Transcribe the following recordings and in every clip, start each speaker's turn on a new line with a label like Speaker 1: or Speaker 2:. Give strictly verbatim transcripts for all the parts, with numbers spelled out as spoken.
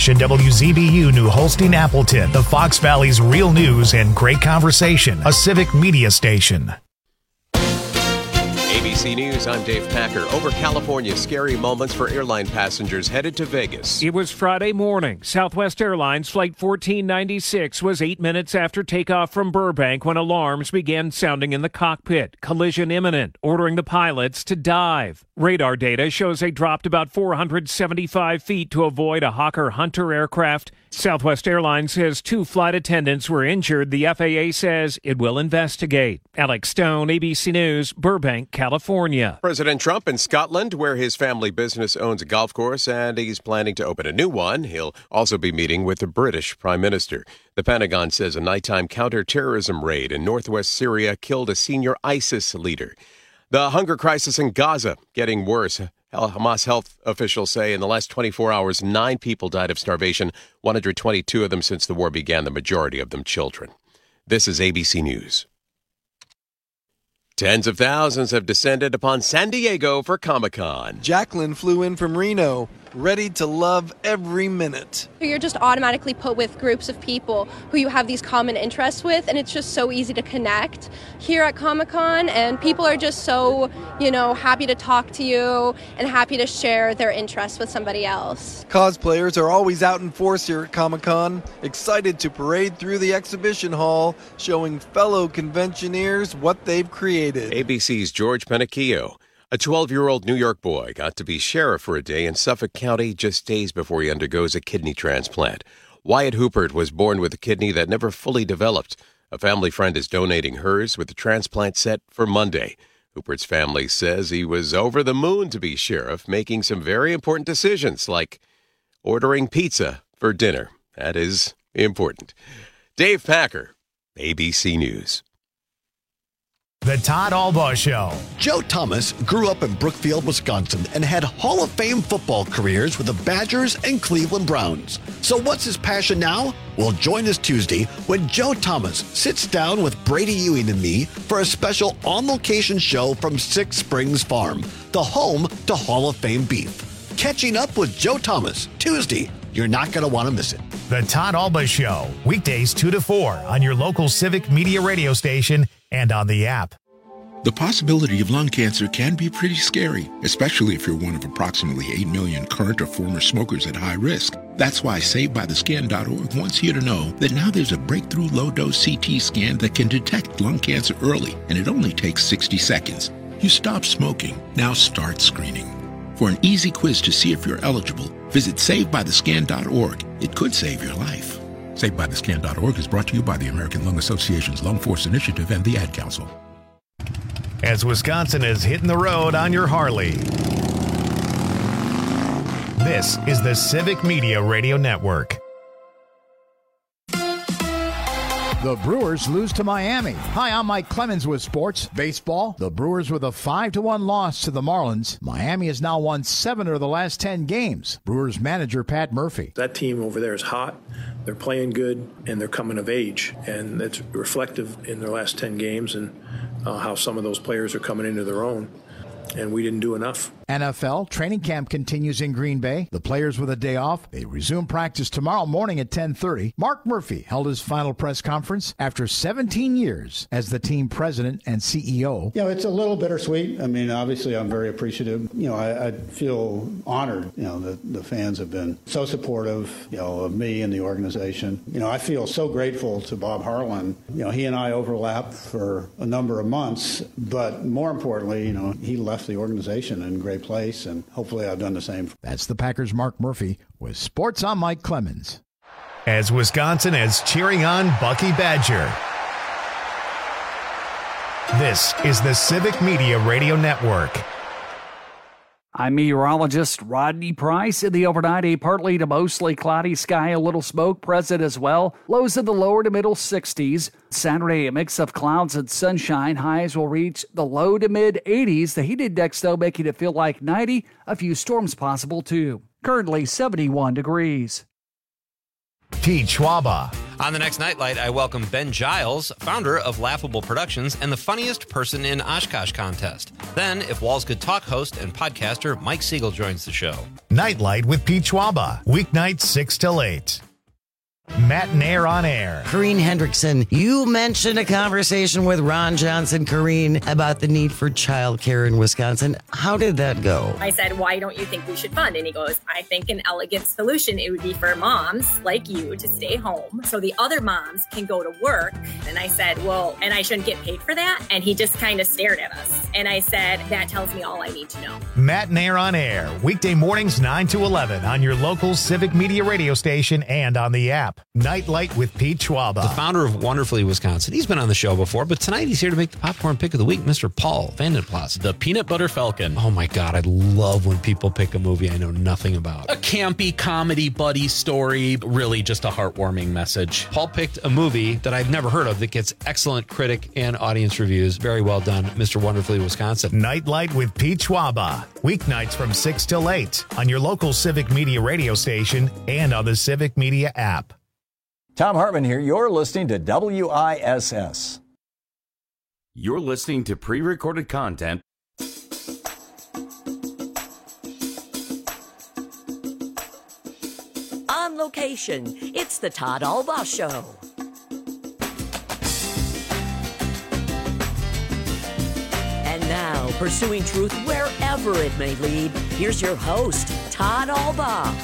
Speaker 1: and W Z B U New Holstein Appleton, the Fox Valley's real news and great conversation, a civic media station.
Speaker 2: A B C News, I'm Dave Packer. Over California, scary moments for airline passengers headed to Vegas.
Speaker 3: It was Friday morning. Southwest Airlines Flight fourteen ninety-six was eight minutes after takeoff from Burbank when alarms began sounding in the cockpit. Collision imminent, ordering the pilots to dive. Radar data shows they dropped about four hundred seventy-five feet to avoid a Hawker Hunter aircraft. Southwest Airlines says two flight attendants were injured. The F A A says it will investigate. Alex Stone, A B C News, Burbank, California.
Speaker 2: President Trump in Scotland, where his family business owns a golf course, and he's planning to open a new one. He'll also be meeting with the British Prime Minister. The Pentagon says a nighttime counterterrorism raid in northwest Syria killed a senior ISIS leader. The hunger crisis in Gaza getting worse. Hamas health officials say in the last twenty-four hours, nine people died of starvation, one hundred twenty-two of them since the war began, the majority of them children. This is A B C News. Tens of thousands have descended upon San Diego for Comic-Con.
Speaker 4: Jacqueline flew in from Reno, ready to love every minute.
Speaker 5: You're just automatically put with groups of people who you have these common interests with, and it's just so easy to connect here at Comic-Con, and people are just so, you know, happy to talk to you and happy to share their interests with somebody else.
Speaker 4: Cosplayers are always out in force here at Comic-Con, excited to parade through the exhibition hall, showing fellow conventioneers what they've created.
Speaker 2: A B C's George Pinocchio. A twelve-year-old New York boy got to be sheriff for a day in Suffolk County just days before he undergoes a kidney transplant. Wyatt Hoopert was born with a kidney that never fully developed. A family friend is donating hers with the transplant set for Monday. Hoopert's family says he was over the moon to be sheriff, making some very important decisions like ordering pizza for dinner. That is important. Dave Packer, A B C News.
Speaker 1: The Todd Albaugh Show.
Speaker 6: Joe Thomas grew up in Brookfield, Wisconsin, and had Hall of Fame football careers with the Badgers and Cleveland Browns. So what's his passion now? Well, join us Tuesday when Joe Thomas sits down with Brady Ewing and me for a special on-location show from Six Springs Farm, the home to Hall of Fame beef. Catching up with Joe Thomas, Tuesday. You're not going to want to miss it.
Speaker 1: The Todd Albaugh Show, weekdays two to four on your local Civic Media radio station and on the app.
Speaker 7: The possibility of lung cancer can be pretty scary, especially if you're one of approximately eight million current or former smokers at high risk. That's why Saved By The Scan dot org wants you to know that now there's a breakthrough low-dose C T scan that can detect lung cancer early, and it only takes sixty seconds. You stop smoking, now start screening. For an easy quiz to see if you're eligible, visit Saved By The Scan dot org. It could save your life. Saved By The Scan dot org is brought to you by the American Lung Association's Lung Force Initiative and the Ad Council.
Speaker 1: As Wisconsin is hitting the road on your Harley. This is the Civic Media Radio Network.
Speaker 8: The Brewers lose to Miami. Hi, I'm Mike Clemens with Sports Baseball. The Brewers with a five to one loss to the Marlins. Miami has now won seven of the last ten games. Brewers manager Pat Murphy.
Speaker 9: That team over there is hot. They're playing good, and they're coming of age. And it's reflective in their last ten games and uh, how some of those players are coming into their own. And we didn't do enough.
Speaker 8: N F L training camp continues in Green Bay. The players with a day off. They resume practice tomorrow morning at ten thirty. Mark Murphy held his final press conference after seventeen years as the team president and C E O.
Speaker 10: You know, it's a little bittersweet. I mean, obviously, I'm very appreciative. You know, I, I feel honored, you know, that the fans have been so supportive, you know, of me and the organization. You know, I feel so grateful to Bob Harlan. You know, he and I overlapped for a number of months, but more importantly, you know, he left the organization in great place, and hopefully I've done the same.
Speaker 8: That's the Packers' Mark Murphy with Sports. I'm Mike Clemens.
Speaker 1: As Wisconsin is cheering on Bucky Badger. This is the Civic Media Radio Network.
Speaker 11: I'm meteorologist Rodney Price. In the overnight, a partly to mostly cloudy sky, a little smoke present as well. Lows in the lower to middle sixties. Saturday, a mix of clouds and sunshine. Highs will reach the low to mid eighties. The heat index, though, making it feel like ninety. A few storms possible, too. Currently seventy-one degrees.
Speaker 1: Pete Schwaba
Speaker 12: On the next Nightlight, I welcome Ben Giles, founder of Laughable Productions and the funniest person in Oshkosh contest. Then, If Walls Could Talk host and podcaster Mike Siegel joins the show.
Speaker 1: Nightlight with Pete Schwaba, weeknights six till eight. Matt and Air on Air.
Speaker 13: Corrine Hendrickson, you mentioned a conversation with Ron Johnson, Corrine, about the need for childcare in Wisconsin. How did that go?
Speaker 14: I said, why don't you think we should fund? And he goes, I think an elegant solution, it would be for moms like you to stay home so the other moms can go to work. And I said, well, and I shouldn't get paid for that? And he just kind of stared at us. And I said, that tells me all I need to know.
Speaker 1: Matt and Air on Air, weekday mornings nine to eleven on your local Civic Media radio station and on the app. Nightlight with Pete Schwaba.
Speaker 12: The founder of Wonderfully Wisconsin. He's been on the show before, but tonight he's here to make the popcorn pick of the week, Mister Paul Vandenplas.
Speaker 15: The Peanut Butter Falcon.
Speaker 12: Oh my God, I love when people pick a movie I know nothing about.
Speaker 15: A campy comedy buddy story, really just a heartwarming message.
Speaker 12: Paul picked a movie that I've never heard of that gets excellent critic and audience reviews. Very well done, Mister Wonderfully Wisconsin.
Speaker 1: Nightlight with Pete Schwaba. Weeknights from six till eight on your local Civic Media radio station and on the Civic Media app.
Speaker 16: Tom Hartman here. You're listening to W I S S.
Speaker 17: You're listening to pre-recorded content.
Speaker 18: On location, it's the Todd Albaugh Show. And now, pursuing truth wherever it may lead, here's your host, Todd Albaugh.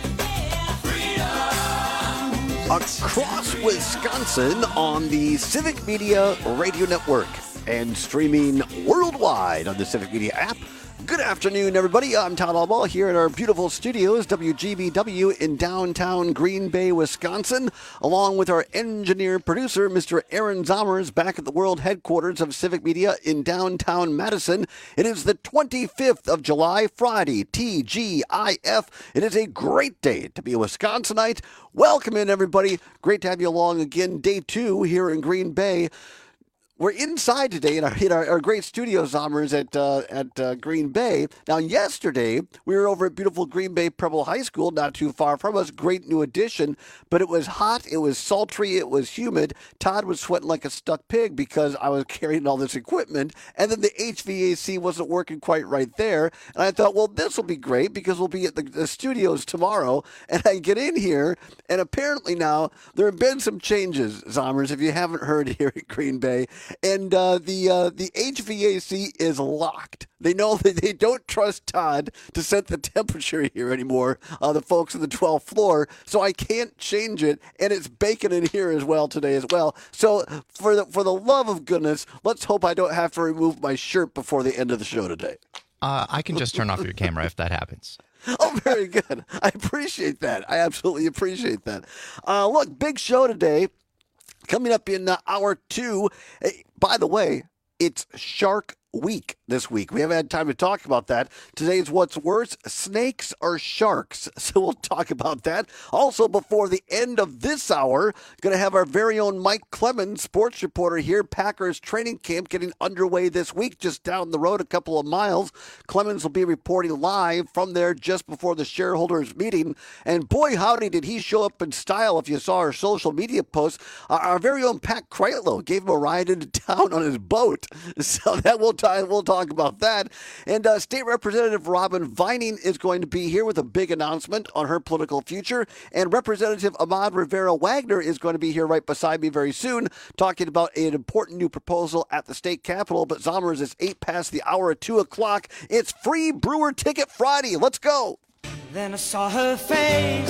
Speaker 6: Across Wisconsin on the Civic Media Radio Network and streaming worldwide on the Civic Media app. Good afternoon, everybody. I'm Todd Albaugh here in our beautiful studios, W G B W in downtown Green Bay, Wisconsin, along with our engineer-producer, Mister Aaron Zommers, back at the world headquarters of Civic Media in downtown Madison. It is the twenty-fifth of July, Friday, T G I F. It is a great day to be a Wisconsinite. Welcome in, everybody. Great to have you along again. Day two here in Green Bay. We're inside today in our, in our, our great studio, Zommers, at uh, at uh, Green Bay. Now, yesterday, we were over at beautiful Green Bay Preble High School, not too far from us. Great new addition, but it was hot, it was sultry, it was humid. Todd was sweating like a stuck pig because I was carrying all this equipment, and then the H V A C wasn't working quite right there. And I thought, well, this will be great because we'll be at the, the studios tomorrow. And I get in here, and apparently now there have been some changes, Zommers, if you haven't heard here at Green Bay. And uh, the uh, the H V A C is locked. They know that they don't trust Todd to set the temperature here anymore, uh, the folks on the twelfth floor, so I can't change it, and it's baking in here as well today as well. So for the, for the love of goodness, let's hope I don't have to remove my shirt before the end of the show today.
Speaker 19: Uh, I can just turn off your camera if that happens.
Speaker 6: Oh, very good. I appreciate that. I absolutely appreciate that. Uh, look, big show today. Coming up in uh, hour two, hey, by the way, it's Shark Week this week. We haven't had time to talk about that. Today's What's Worse, snakes or sharks. So we'll talk about that. Also, before the end of this hour, going to have our very own Mike Clemens, sports reporter here. Packers training camp getting underway this week, just down the road a couple of miles. Clemens will be reporting live from there just before the shareholders meeting. And boy, howdy, did he show up in style if you saw our social media posts. Our, our very own Pat Kreitlow gave him a ride into town on his boat. So that will tie, we'll talk about that. And uh, State Representative Robin Vining is going to be here with a big announcement on her political future. And Representative Ahmad Rivera Wagner is going to be here right beside me very soon, talking about an important new proposal at the state capitol. But Zommers, is eight past the hour at two o'clock. It's Free Brewer Ticket Friday. Let's go.
Speaker 20: Then I saw her face.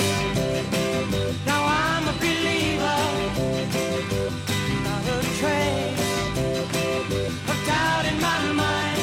Speaker 20: Now I'm a believer. Not a trace of doubt in my mind.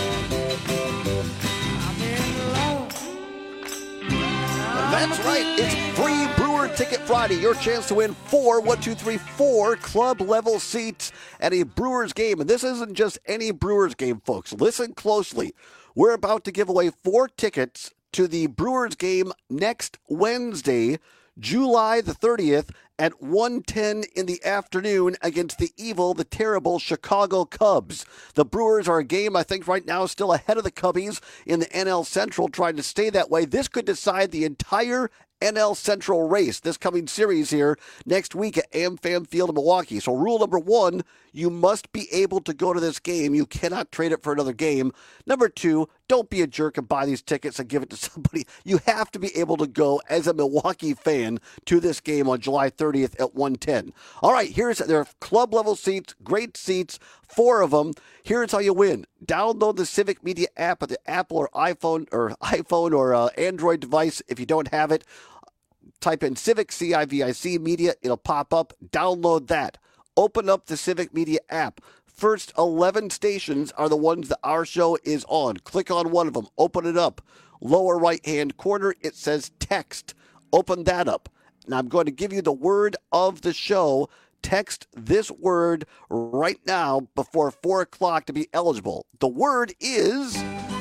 Speaker 20: I'm in love.
Speaker 6: That's right. It's Free Brewer Ticket Friday. Your chance to win four, one, two, three, four club level seats at a Brewers game. And this isn't just any Brewers game, folks. Listen closely. We're about to give away four tickets to the Brewers game next Wednesday, July the thirtieth at one ten in the afternoon against the evil, the terrible Chicago Cubs. The Brewers are a game, I think, right now still ahead of the Cubbies in the N L Central, trying to stay that way. This could decide the entire N L Central race this coming series here next week at AmFam Field in Milwaukee. So rule number one, you must be able to go to this game. You cannot trade it for another game. Number two, don't be a jerk and buy these tickets and give it to somebody. You have to be able to go as a Milwaukee fan to this game on July thirtieth at one ten. All right, here's their club level seats, great seats, four of them. Here's how you win. Download the Civic Media app at the Apple or iPhone or iPhone or uh, Android device. If you don't have it, type in Civic, C I V I C Media. It'll pop up. Download that. Open up the Civic Media app. First eleven stations are the ones that our show is on. Click on one of them. Open it up. Lower right-hand corner, it says text. Open that up. Now I'm going to give you the word of the show. Text this word right now before four o'clock to be eligible. The word is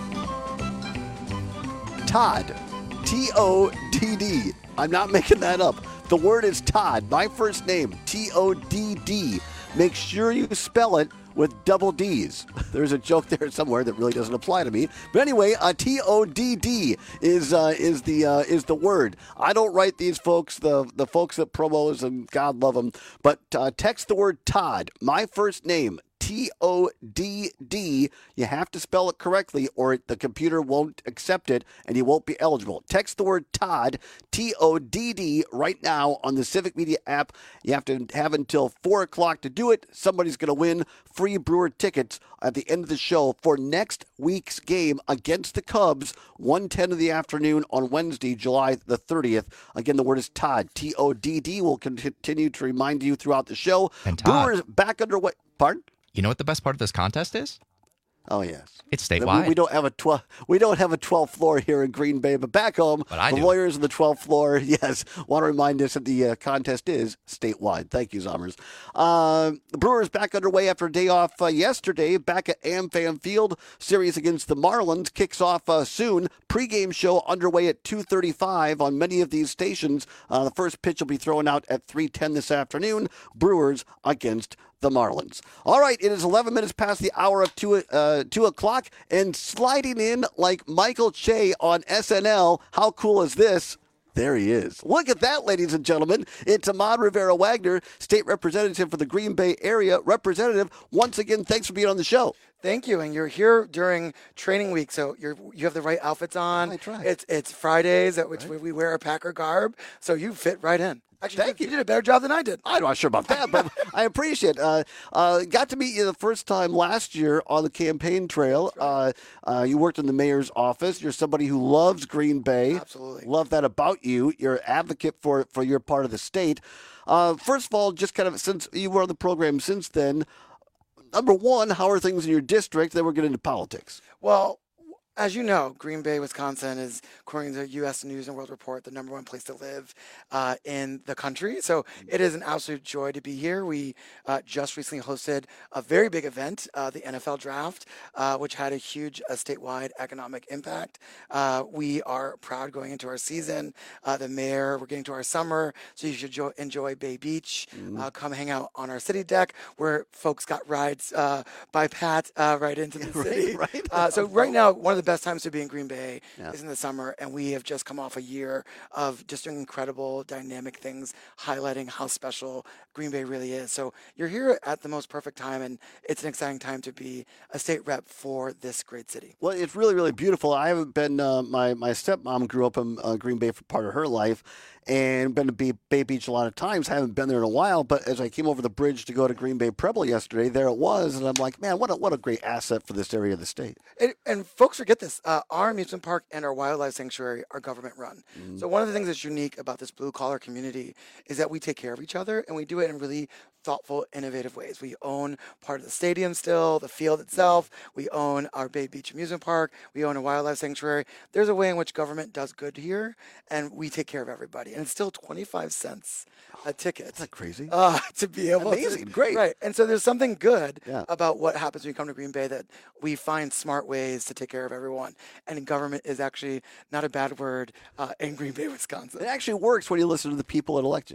Speaker 6: Todd. T O D D. I'm not making that up. The word is Todd. My first name, T O D D. Make sure you spell it with double D's. There's a joke there somewhere that really doesn't apply to me. But anyway, uh, T O D D is uh, is the uh, is the word. I don't write these folks, the the folks at Promos, and God love them. But uh, text the word Todd. My first name, T O D D. You have to spell it correctly or the computer won't accept it and you won't be eligible. Text the word Todd, T O D D, right now on the Civic Media app. You have to have until four o'clock to do it. Somebody's going to win free Brewer tickets at the end of the show for next week's game against the Cubs, one ten in the afternoon on Wednesday, July the thirtieth. Again, the word is Todd, T O D D. We'll continue to remind you throughout the show.
Speaker 19: And Todd,
Speaker 6: Brewers back underway. Pardon?
Speaker 19: You know what the best part of this contest is?
Speaker 6: Oh yes,
Speaker 19: it's statewide.
Speaker 6: We, we don't have a twelve. We don't have a twelfth floor here in Green Bay, but back home,
Speaker 19: but I
Speaker 6: the
Speaker 19: do.
Speaker 6: lawyers on the twelfth floor, yes, want to remind us that the uh, contest is statewide. Thank you, Zommers. Uh, the Brewers back underway after a day off uh, yesterday. Back at AmFam Field, series against the Marlins kicks off uh, soon. Pre-game show underway at two thirty-five on many of these stations. Uh, the first pitch will be thrown out at three ten this afternoon. Brewers against the Marlins. All right, it is eleven minutes past the hour of two, uh, two o'clock, and sliding in like Michael Che on S N L. How cool is this? There he is. Look at that, ladies and gentlemen. It's Ahmad Rivera-Wagner, state representative for the Green Bay area. Representative, once again, thanks for being on the show.
Speaker 21: Thank you, and you're here during training week, so you're you have the right outfits on.
Speaker 6: I try.
Speaker 21: It's it's Fridays, at which
Speaker 6: right.
Speaker 21: we wear a Packer garb, so you fit right in. Actually,
Speaker 6: Thank
Speaker 21: you.
Speaker 6: you.
Speaker 21: You did a better job than I did.
Speaker 6: I'm not sure about that, but I appreciate it. Uh, uh, got to meet you the first time last year on the campaign trail. Uh, uh, you worked in the mayor's office. You're somebody who loves Green Bay.
Speaker 21: Absolutely.
Speaker 6: Love that about you. You're an advocate for, for your part of the state. Uh, first of all, just kind of since you were on the program since then, number one, how are things in your district? Then we'll get into politics.
Speaker 21: Well, as you know, Green Bay, Wisconsin is, according to the U S News and World Report, the number one place to live uh, in the country. So it is an absolute joy to be here. We uh, just recently hosted a very big event, uh, the N F L Draft, uh, which had a huge uh, statewide economic impact. Uh, we are proud going into our season. Uh, the mayor, we're getting to our summer, so you should jo- enjoy Bay Beach.
Speaker 6: Mm-hmm.
Speaker 21: Uh, come hang out on our city deck where folks got rides uh, by Pat uh, right into the
Speaker 6: Right,
Speaker 21: city.
Speaker 6: right.
Speaker 21: Uh, so right now, one of the best times to be in Green Bay
Speaker 6: Yeah.
Speaker 21: is in the summer, and we have just come off a year of just doing incredible, dynamic things, highlighting how special Green Bay really is. So you're here at the most perfect time, and it's an exciting time to be a state rep for this great city.
Speaker 6: Well, it's really, really beautiful. I haven't been, uh, my, my stepmom grew up in uh, Green Bay for part of her life and been to Bay, Bay Beach a lot of times. I haven't been there in a while, but as I came over the bridge to go to Green Bay Preble yesterday, there it was. And I'm like, man, what a, what a great asset for this area of the state.
Speaker 21: And, and folks forget this. Uh, our amusement park and our wildlife sanctuary are government run.
Speaker 6: Mm-hmm.
Speaker 21: So one of the things that's unique about this blue collar community is that we take care of each other, and we do it in really thoughtful, innovative ways. We own part of the stadium still, the field itself. We own our Bay Beach amusement park. We own a wildlife sanctuary. There's a way in which government does good here, and we take care of everybody. And it's still twenty-five cents a ticket.
Speaker 6: Isn't that crazy?
Speaker 21: Uh, to be able
Speaker 6: Amazing.
Speaker 21: to.
Speaker 6: Great.
Speaker 21: Right. And so there's something good
Speaker 6: Yeah.
Speaker 21: about what happens when you come to Green Bay, that we find smart ways to take care of everyone. And government is actually not a bad word uh, in Green Bay, Wisconsin.
Speaker 6: It actually works when you listen to the people that elect you.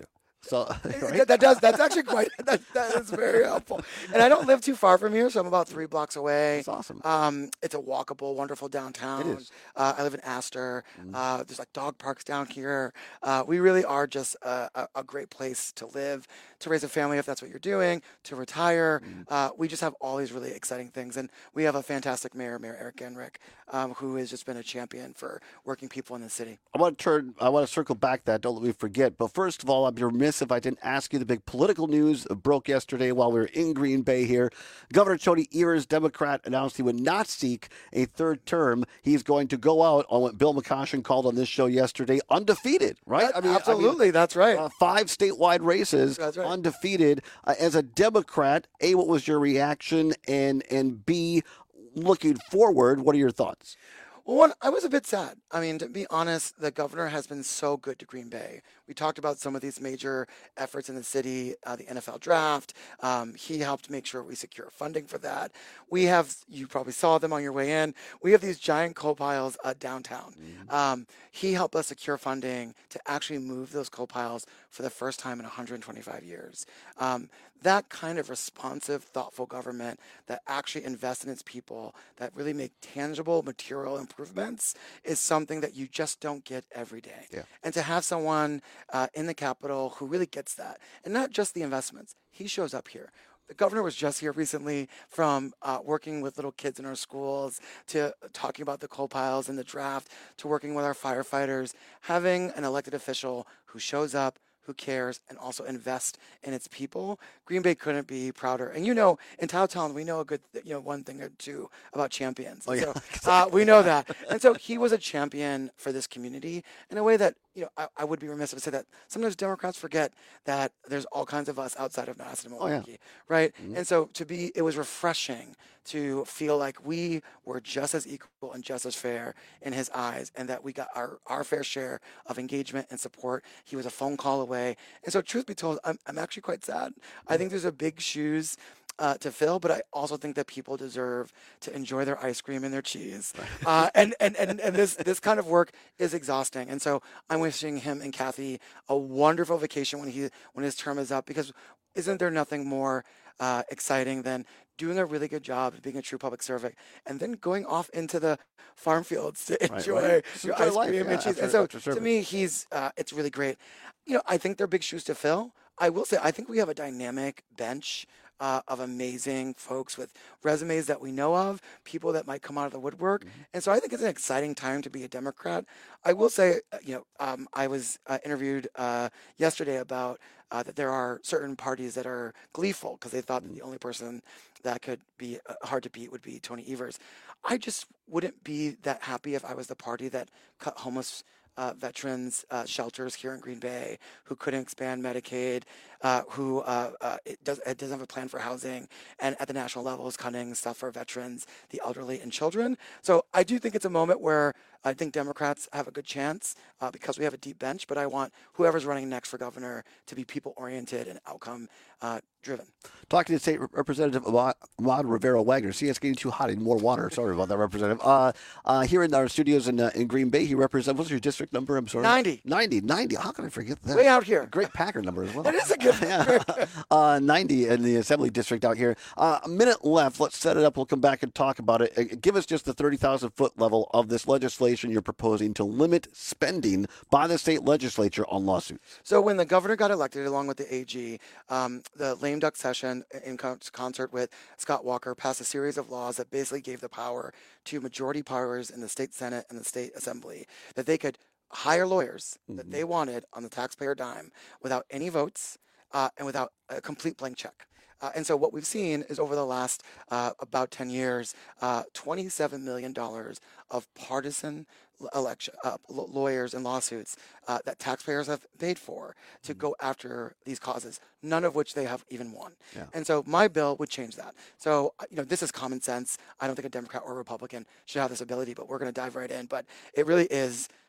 Speaker 3: So
Speaker 21: that, that does. That's actually quite. That, that is very helpful. And I don't live too far from here, so I'm about three blocks away.
Speaker 3: That's awesome.
Speaker 21: Um, it's a walkable, wonderful downtown.
Speaker 3: It is.
Speaker 21: Uh, I live in Astor.
Speaker 3: Mm-hmm.
Speaker 21: Uh, there's like dog parks down here. Uh, we really are just a, a, a great place to live, to raise a family if that's what you're doing, to retire.
Speaker 3: Mm-hmm.
Speaker 21: Uh, we just have all these really exciting things, and we have a fantastic mayor, Mayor Eric Genrich, um, who has just been a champion for working people in the city.
Speaker 3: I want to turn. I want to circle back that. Don't let me forget. But first of all, I'd be remiss if I didn't ask you the big political news that broke yesterday while we were in Green Bay here. Governor Tony Evers, Democrat, announced he would not seek a third term. He's going to go out on what Bill McCoshen called on this show yesterday, undefeated. Right?
Speaker 21: That, I mean, absolutely, I mean, that's right.
Speaker 3: Uh, five statewide races,
Speaker 21: that's right.
Speaker 3: undefeated. Uh, as a Democrat, A, what was your reaction, and and B, looking forward, what are your thoughts?
Speaker 21: Well, one, I was a bit sad. I mean, to be honest, the governor has been so good to Green Bay. We talked about some of these major efforts in the city, uh, the N F L draft. Um, he helped make sure we secure funding for that. We have, you probably saw them on your way in, we have these giant coal piles uh, downtown. Mm-hmm. Um, he helped us secure funding to actually move those coal piles for the first time in one hundred twenty-five years. Um, that kind of responsive, thoughtful government that actually invests in its people, that really make tangible material improvements, is something that you just don't get every day.
Speaker 3: Yeah.
Speaker 21: And to have someone uh, in the Capitol who really gets that, and not just the investments, he shows up here. The governor was just here recently from uh, working with little kids in our schools to talking about the coal piles and the draft to working with our firefighters. Having an elected official who shows up, who cares, and also invest in its people, Green Bay couldn't be prouder. And you know, in Towtown, we know a good, you know, one thing or two about champions.
Speaker 3: Oh, yeah.
Speaker 21: So uh, we know that. And so he was a champion for this community in a way that, you know, I, I would be remiss if I said that sometimes Democrats forget that there's all kinds of us outside of Madison and Milwaukee,
Speaker 3: oh, yeah.
Speaker 21: right?
Speaker 3: Mm-hmm.
Speaker 21: And so to be, it was refreshing to feel like we were just as equal and just as fair in his eyes, and that we got our, our fair share of engagement and support. He was a phone call away. And so truth be told, I'm, I'm actually quite sad. I think there's a big shoes Uh, to fill, but I also think that people deserve to enjoy their ice cream and their cheese. Uh, and, and, and, and this, this kind of work is exhausting. And so I'm wishing him and Kathy a wonderful vacation when he when his term is up, because isn't there nothing more uh, exciting than doing a really good job of being a true public servant and then going off into the farm fields to enjoy
Speaker 3: right, right.
Speaker 21: your
Speaker 3: Enjoy
Speaker 21: ice
Speaker 3: life,
Speaker 21: cream
Speaker 3: yeah,
Speaker 21: and cheese.
Speaker 3: after,
Speaker 21: and so
Speaker 3: after
Speaker 21: to
Speaker 3: service.
Speaker 21: me, he's uh, it's really great. You know, I think they're big shoes to fill. I will say, I think we have a dynamic bench Uh, of amazing folks with resumes that we know of, people that might come out of the woodwork. Mm-hmm. And so I think it's an exciting time to be a Democrat. I will say, you know, um, I was uh, interviewed uh, yesterday about uh, that there are certain parties that are gleeful because they thought that the only person that could be uh, hard to beat would be Tony Evers. I just wouldn't be that happy if I was the party that cut homeless Uh, veterans uh, shelters here in Green Bay, who couldn't expand Medicaid, uh, who uh, uh, it, does, it doesn't have a plan for housing, and at the national level is cutting stuff for veterans, the elderly, and children. So I do think it's a moment where I think Democrats have a good chance uh, because we have a deep bench, but I want whoever's running next for governor to be people-oriented and outcome-driven.
Speaker 3: Talking to State Representative Ahmad Rivera Wagner. See, it's getting too hot. I need more water. Sorry about that, Representative. Uh, uh, here in our studios in, uh, in Green Bay, he represents, what's your district number? I'm sorry.
Speaker 21: ninety.
Speaker 3: ninety. ninety. How can I forget that?
Speaker 21: Way out here.
Speaker 3: A great Packer number as well.
Speaker 21: That is a good number.
Speaker 3: yeah. uh, ninety in the Assembly District out here. Uh, a minute left. Let's set it up. We'll come back and talk about it. Uh, give us just the thirty thousand foot level of this legislation you're proposing to limit spending by the state legislature on lawsuits.
Speaker 21: So when the governor got elected, along with the A G, um, the lame duck session in con- concert with Scott Walker passed a series of laws that basically gave the power to majority powers in the state Senate and the state Assembly, that they could hire lawyers mm-hmm. that they wanted on the taxpayer dime without any votes uh, and without a complete blank check. Uh, and so what we've seen is over the last uh, about ten years, uh, twenty-seven million dollars of partisan election uh, lawyers and lawsuits uh, that taxpayers have paid for to mm-hmm. go after these causes, none of which they have even won.
Speaker 3: Yeah.
Speaker 21: And so my bill would change that. So, you know, this is common sense. I don't think a Democrat or a Republican should have this ability, but we're going to dive right in. But it really is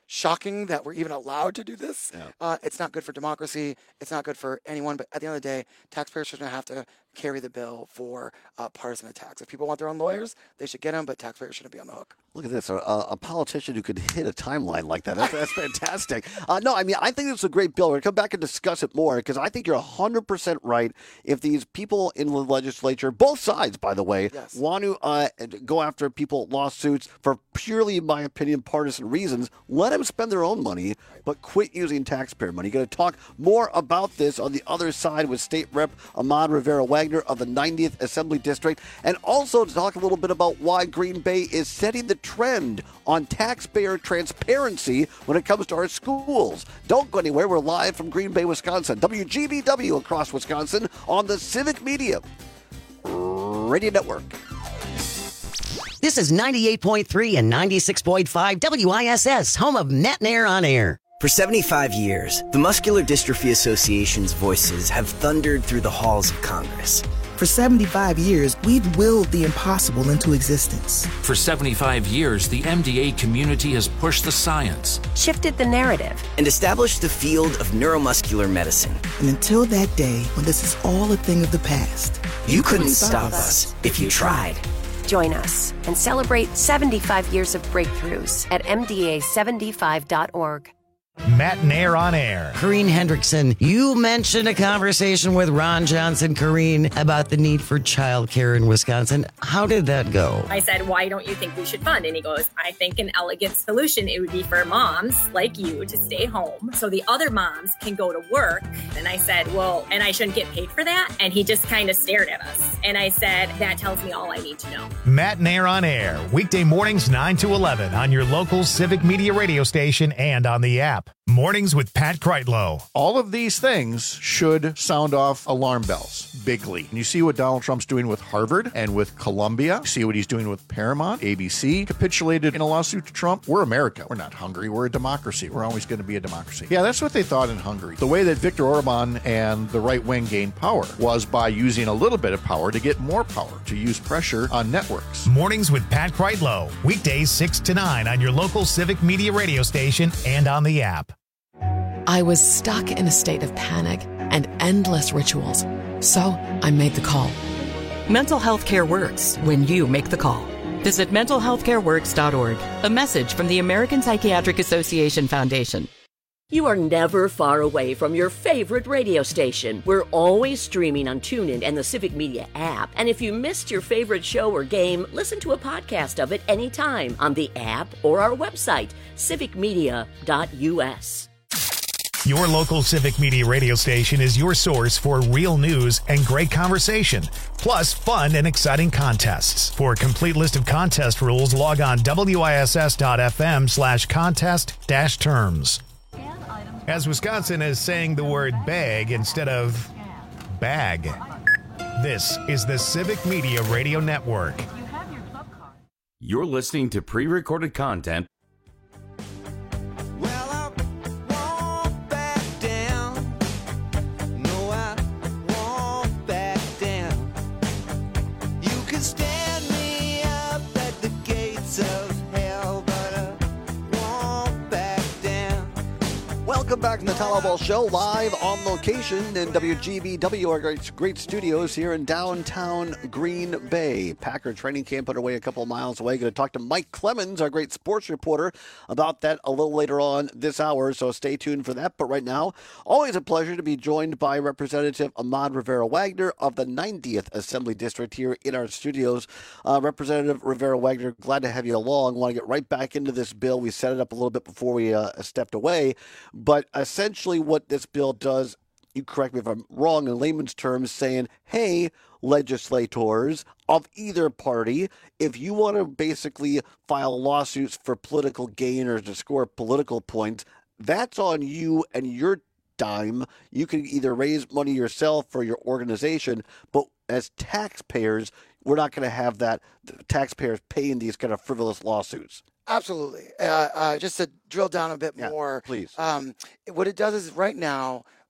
Speaker 21: shocking that we're even allowed to do this.
Speaker 3: Yeah.
Speaker 21: Uh, it's not good for democracy. It's not good for anyone. But at the end of the day, taxpayers shouldn't have to carry the bill for uh, partisan attacks. If people want their own lawyers, they should get them, but taxpayers shouldn't be on the hook.
Speaker 3: Look at this, a, a politician who could hit a timeline like that. That's, that's fantastic. Uh, no, I mean, I think it's a great bill. We're going to come back and discuss it more because I think you're one hundred percent right. If these people in the legislature, both sides, by the way,
Speaker 21: Yes.
Speaker 3: want to uh, go after people lawsuits for purely, in my opinion, partisan reasons, let them spend their own money, but quit using taxpayer money. Going to talk more about this on the other side with State Rep Ahmad Rivera-Wagner of the ninetieth Assembly District, and also to talk a little bit about why Green Bay is setting the trend on taxpayer transparency when it comes to our schools. Don't go anywhere. We're live from Green Bay, Wisconsin. W G B W across Wisconsin on the Civic Media Radio Network.
Speaker 13: This is ninety-eight point three and ninety-six point five W I S S, home of Matt Nair on Air.
Speaker 5: For seventy-five years, the Muscular Dystrophy Association's voices have thundered through the halls of Congress.
Speaker 22: For seventy-five years, we've willed the impossible into existence.
Speaker 23: For seventy-five years, the M D A community has pushed the science,
Speaker 5: shifted the narrative, and established the field of neuromuscular medicine.
Speaker 22: And until that day when this is all a thing of the past,
Speaker 5: you, you couldn't, couldn't stop us if you tried.
Speaker 24: Join us and celebrate seventy-five years of breakthroughs at M D A seventy-five dot org.
Speaker 1: Matt Nair on Air.
Speaker 13: Corrine Hendrickson, you mentioned a conversation with Ron Johnson, Corrine, about the need for childcare in Wisconsin. How did that go?
Speaker 14: I said, why don't you think we should fund? And he goes, I think an elegant solution, it would be for moms like you to stay home so the other moms can go to work. And I said, well, and I shouldn't get paid for that? And he just kind of stared at us. And I said, that tells me all I need to know.
Speaker 1: Matt Nair on Air, weekday mornings nine to eleven on your local Civic Media radio station and on the app. Mornings with Pat Kreitlow.
Speaker 25: All of these things should sound off alarm bells bigly. And you see what Donald Trump's doing with Harvard and with Columbia. You see what he's doing with Paramount. A B C capitulated in a lawsuit to Trump. We're America. We're not Hungary. We're a democracy. We're always going to be a democracy. Yeah, that's what they thought in Hungary. The way that Viktor Orban and the right wing gained power was by using a little bit of power to get more power, to use pressure on networks.
Speaker 1: Mornings with Pat Kreitlow. Weekdays six to nine on your local Civic Media radio station and on the app.
Speaker 26: I was stuck in a state of panic and endless rituals. So I made the call.
Speaker 27: Mental health care works when you make the call. Visit mental health care works dot org. A message from the American Psychiatric Association Foundation.
Speaker 18: You are never far away from your favorite radio station. We're always streaming on TuneIn and the Civic Media app. And if you missed your favorite show or game, listen to a podcast of it anytime on the app or our website, civic media dot U S.
Speaker 1: Your local Civic Media radio station is your source for real news and great conversation, plus fun and exciting contests. For a complete list of contest rules, log on W I S S dot F M slash contest dash terms. As Wisconsin is saying the word bag instead of bag. This is the Civic Media Radio Network.
Speaker 17: You're listening to pre-recorded content.
Speaker 3: Welcome back to the Todd Ball Show, live on location in W G B W, our great, great studios here in downtown Green Bay. Packer training camp underway a couple of miles away. Going to talk to Mike Clemens, our great sports reporter, about that a little later on this hour, so stay tuned for that. But right now, always a pleasure to be joined by Representative Ahmad Rivera-Wagner of the ninetieth Assembly District here in our studios. Uh, Representative Rivera-Wagner, glad to have you along. Want to get right back into this bill. We set it up a little bit before we uh, stepped away, but essentially what this bill does, you correct me if I'm wrong, in layman's terms, saying, hey, legislators of either party, if you want to basically file lawsuits for political gain or to score political points, that's on you and your dime. You can either raise money yourself for your organization, but as taxpayers, we're not going to have that, taxpayers paying these kind of frivolous lawsuits.
Speaker 21: Absolutely. Uh, uh, just to drill down a bit
Speaker 3: yeah,
Speaker 21: more,
Speaker 3: please.
Speaker 21: Um, what it does is right now,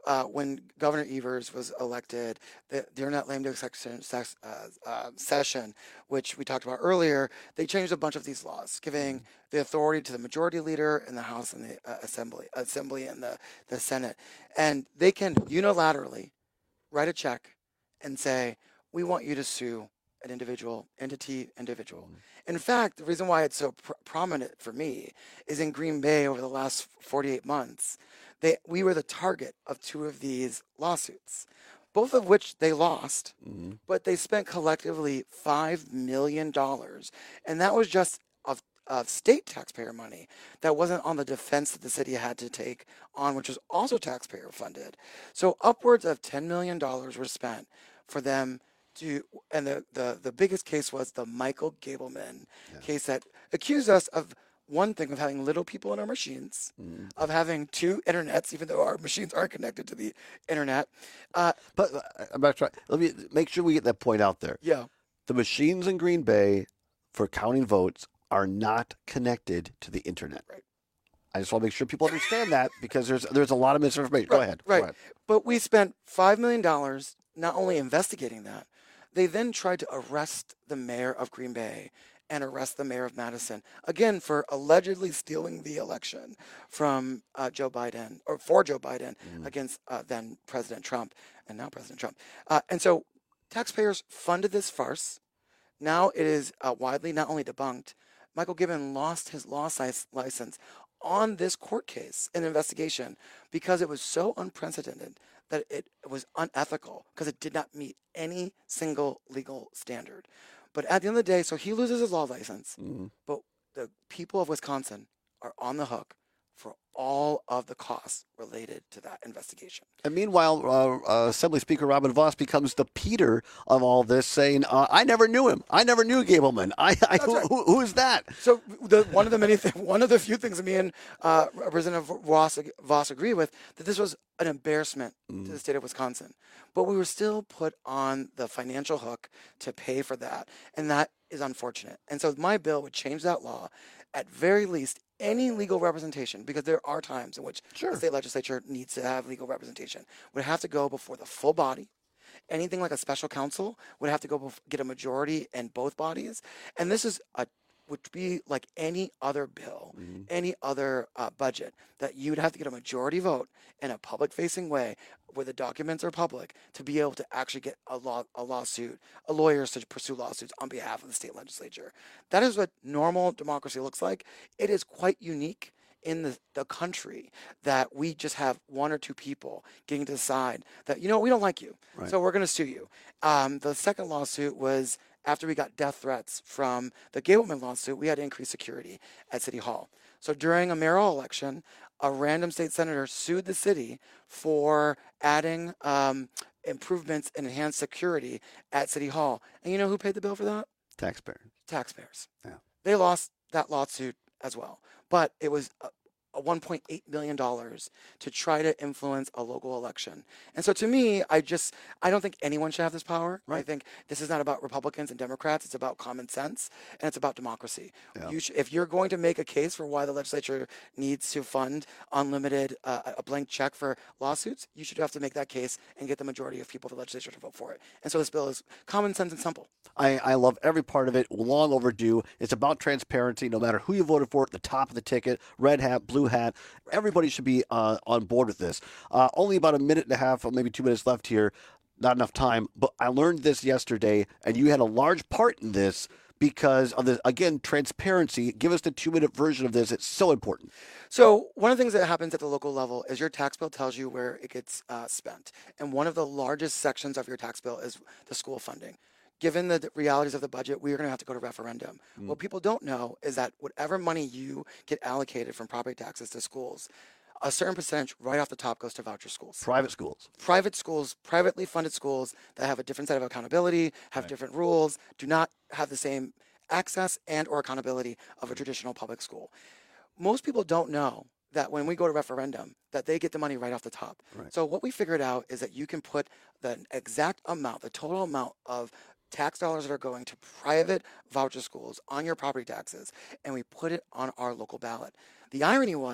Speaker 21: uh, when Governor Evers was elected, the, during that lame duck section, sex, uh, uh, session, which we talked about earlier, they changed a bunch of these laws, giving the authority to the majority leader in the House and the uh, Assembly, Assembly and the, the Senate. And they can unilaterally write a check and say, we want you to sue an individual, entity, individual. Mm-hmm. In fact, the reason why it's so pr- prominent for me is in Green Bay over the last forty-eight months, they we were the target of two of these lawsuits, both of which they lost, mm-hmm. but they spent collectively five million dollars. And that was just of, of state taxpayer money. That wasn't on the defense that the city had to take on, which was also taxpayer funded. So upwards of ten million dollars were spent for them to, and the, the, the biggest case was the Michael Gableman yeah. case that accused us of one thing, of having little people in our machines, mm. of having two internets, even though our machines aren't connected to the internet. Uh,
Speaker 3: but uh, I'm not trying. Let me make sure we get that point out there.
Speaker 21: Yeah.
Speaker 3: The machines in Green Bay for counting votes are not connected to the internet.
Speaker 21: Right.
Speaker 3: I just want to make sure people understand that, because there's there's a lot of misinformation.
Speaker 21: Right,
Speaker 3: Go ahead.
Speaker 21: Right.
Speaker 3: Go ahead.
Speaker 21: But we spent five million dollars not only investigating that, they then tried to arrest the mayor of Green Bay and arrest the mayor of Madison, again, for allegedly stealing the election from uh, Joe Biden, or for Joe Biden, mm. against uh, then President Trump, and now President Trump. Uh, and so taxpayers funded this farce. Now it is uh, widely not only debunked, Michael Gibbon lost his law license on this court case and investigation because it was so unprecedented that it was unethical, because it did not meet any single legal standard. But at the end of the day, so he loses his law license, mm-hmm. but the people of Wisconsin are on the hook for all of the costs related to that investigation.
Speaker 3: And meanwhile, uh, uh, Assembly Speaker Robin Vos becomes the Peter of all this, saying, uh, "I never knew him. I never knew Gableman. I, I who,
Speaker 21: right.
Speaker 3: who, who is that?"
Speaker 21: So the, one of the many, th- one of the few things that me and uh, Representative Vos, Vos agree with, that this was an embarrassment mm. to the state of Wisconsin, but we were still put on the financial hook to pay for that, and that is unfortunate. And so my bill would change that law, at very least. Any legal representation, because there are times in which sure. the state legislature needs to have legal representation, would have to go before the full body. Anything like a special counsel would have to go bef- get a majority in both bodies. And this is a would be like any other bill, mm-hmm. any other uh, budget, that you would have to get a majority vote in a public-facing way where the documents are public to be able to actually get a law, a lawsuit, a lawyers to pursue lawsuits on behalf of the state legislature. That is what normal democracy looks like. It is quite unique in the, the country that we just have one or two people getting to decide that, you know, we don't like you, right. so we're going to sue you. Um, the second lawsuit was after we got death threats from the Gableman lawsuit, we had to increase security at City Hall. So during a mayoral election, a random state senator sued the city for adding um, improvements and enhanced security at City Hall. And you know who paid the bill for that?
Speaker 3: Taxpayers.
Speaker 21: Taxpayers.
Speaker 3: Yeah.
Speaker 21: They lost that lawsuit as well. But it was a, a one point eight million dollars to try to influence a local election. And so to me, I just, I don't think anyone should have this power. Right. I think this is not about Republicans and Democrats. It's about common sense, and it's about democracy. Yeah. You should, if you're going to make a case for why the legislature needs to fund unlimited, uh, a blank check for lawsuits, you should have to make that case and get the majority of people in the legislature to vote for it. And so this bill is common sense and simple.
Speaker 3: I, I love every part of it, long overdue. It's about transparency, no matter who you voted for at the top of the ticket, red hat, blue hat. Everybody should be uh, on board with this. Uh, only about a minute and a half, or maybe two minutes left here. Not enough time, but I learned this yesterday, and you had a large part in this because of the, again, transparency. Give us the two-minute version of this. It's so important.
Speaker 21: So one of the things that happens at the local level is your tax bill tells you where it gets uh, spent. And one of the largest sections of your tax bill is the school funding. Given the realities of the budget, we are going to have to go to referendum. Mm. What people don't know is that whatever money you get allocated from property taxes to schools, a certain percentage right off the top goes to voucher schools.
Speaker 3: Private schools.
Speaker 21: Private schools, privately funded schools that have a different set of accountability, have right. different rules, do not have the same access and or accountability of a traditional public school. Most people don't know that when we go to referendum, that they get the money right off the top. Right. So what we figured out is that you can put the exact amount, the total amount of tax dollars that are going to private voucher schools on your property taxes, and we put it on our local ballot. The irony was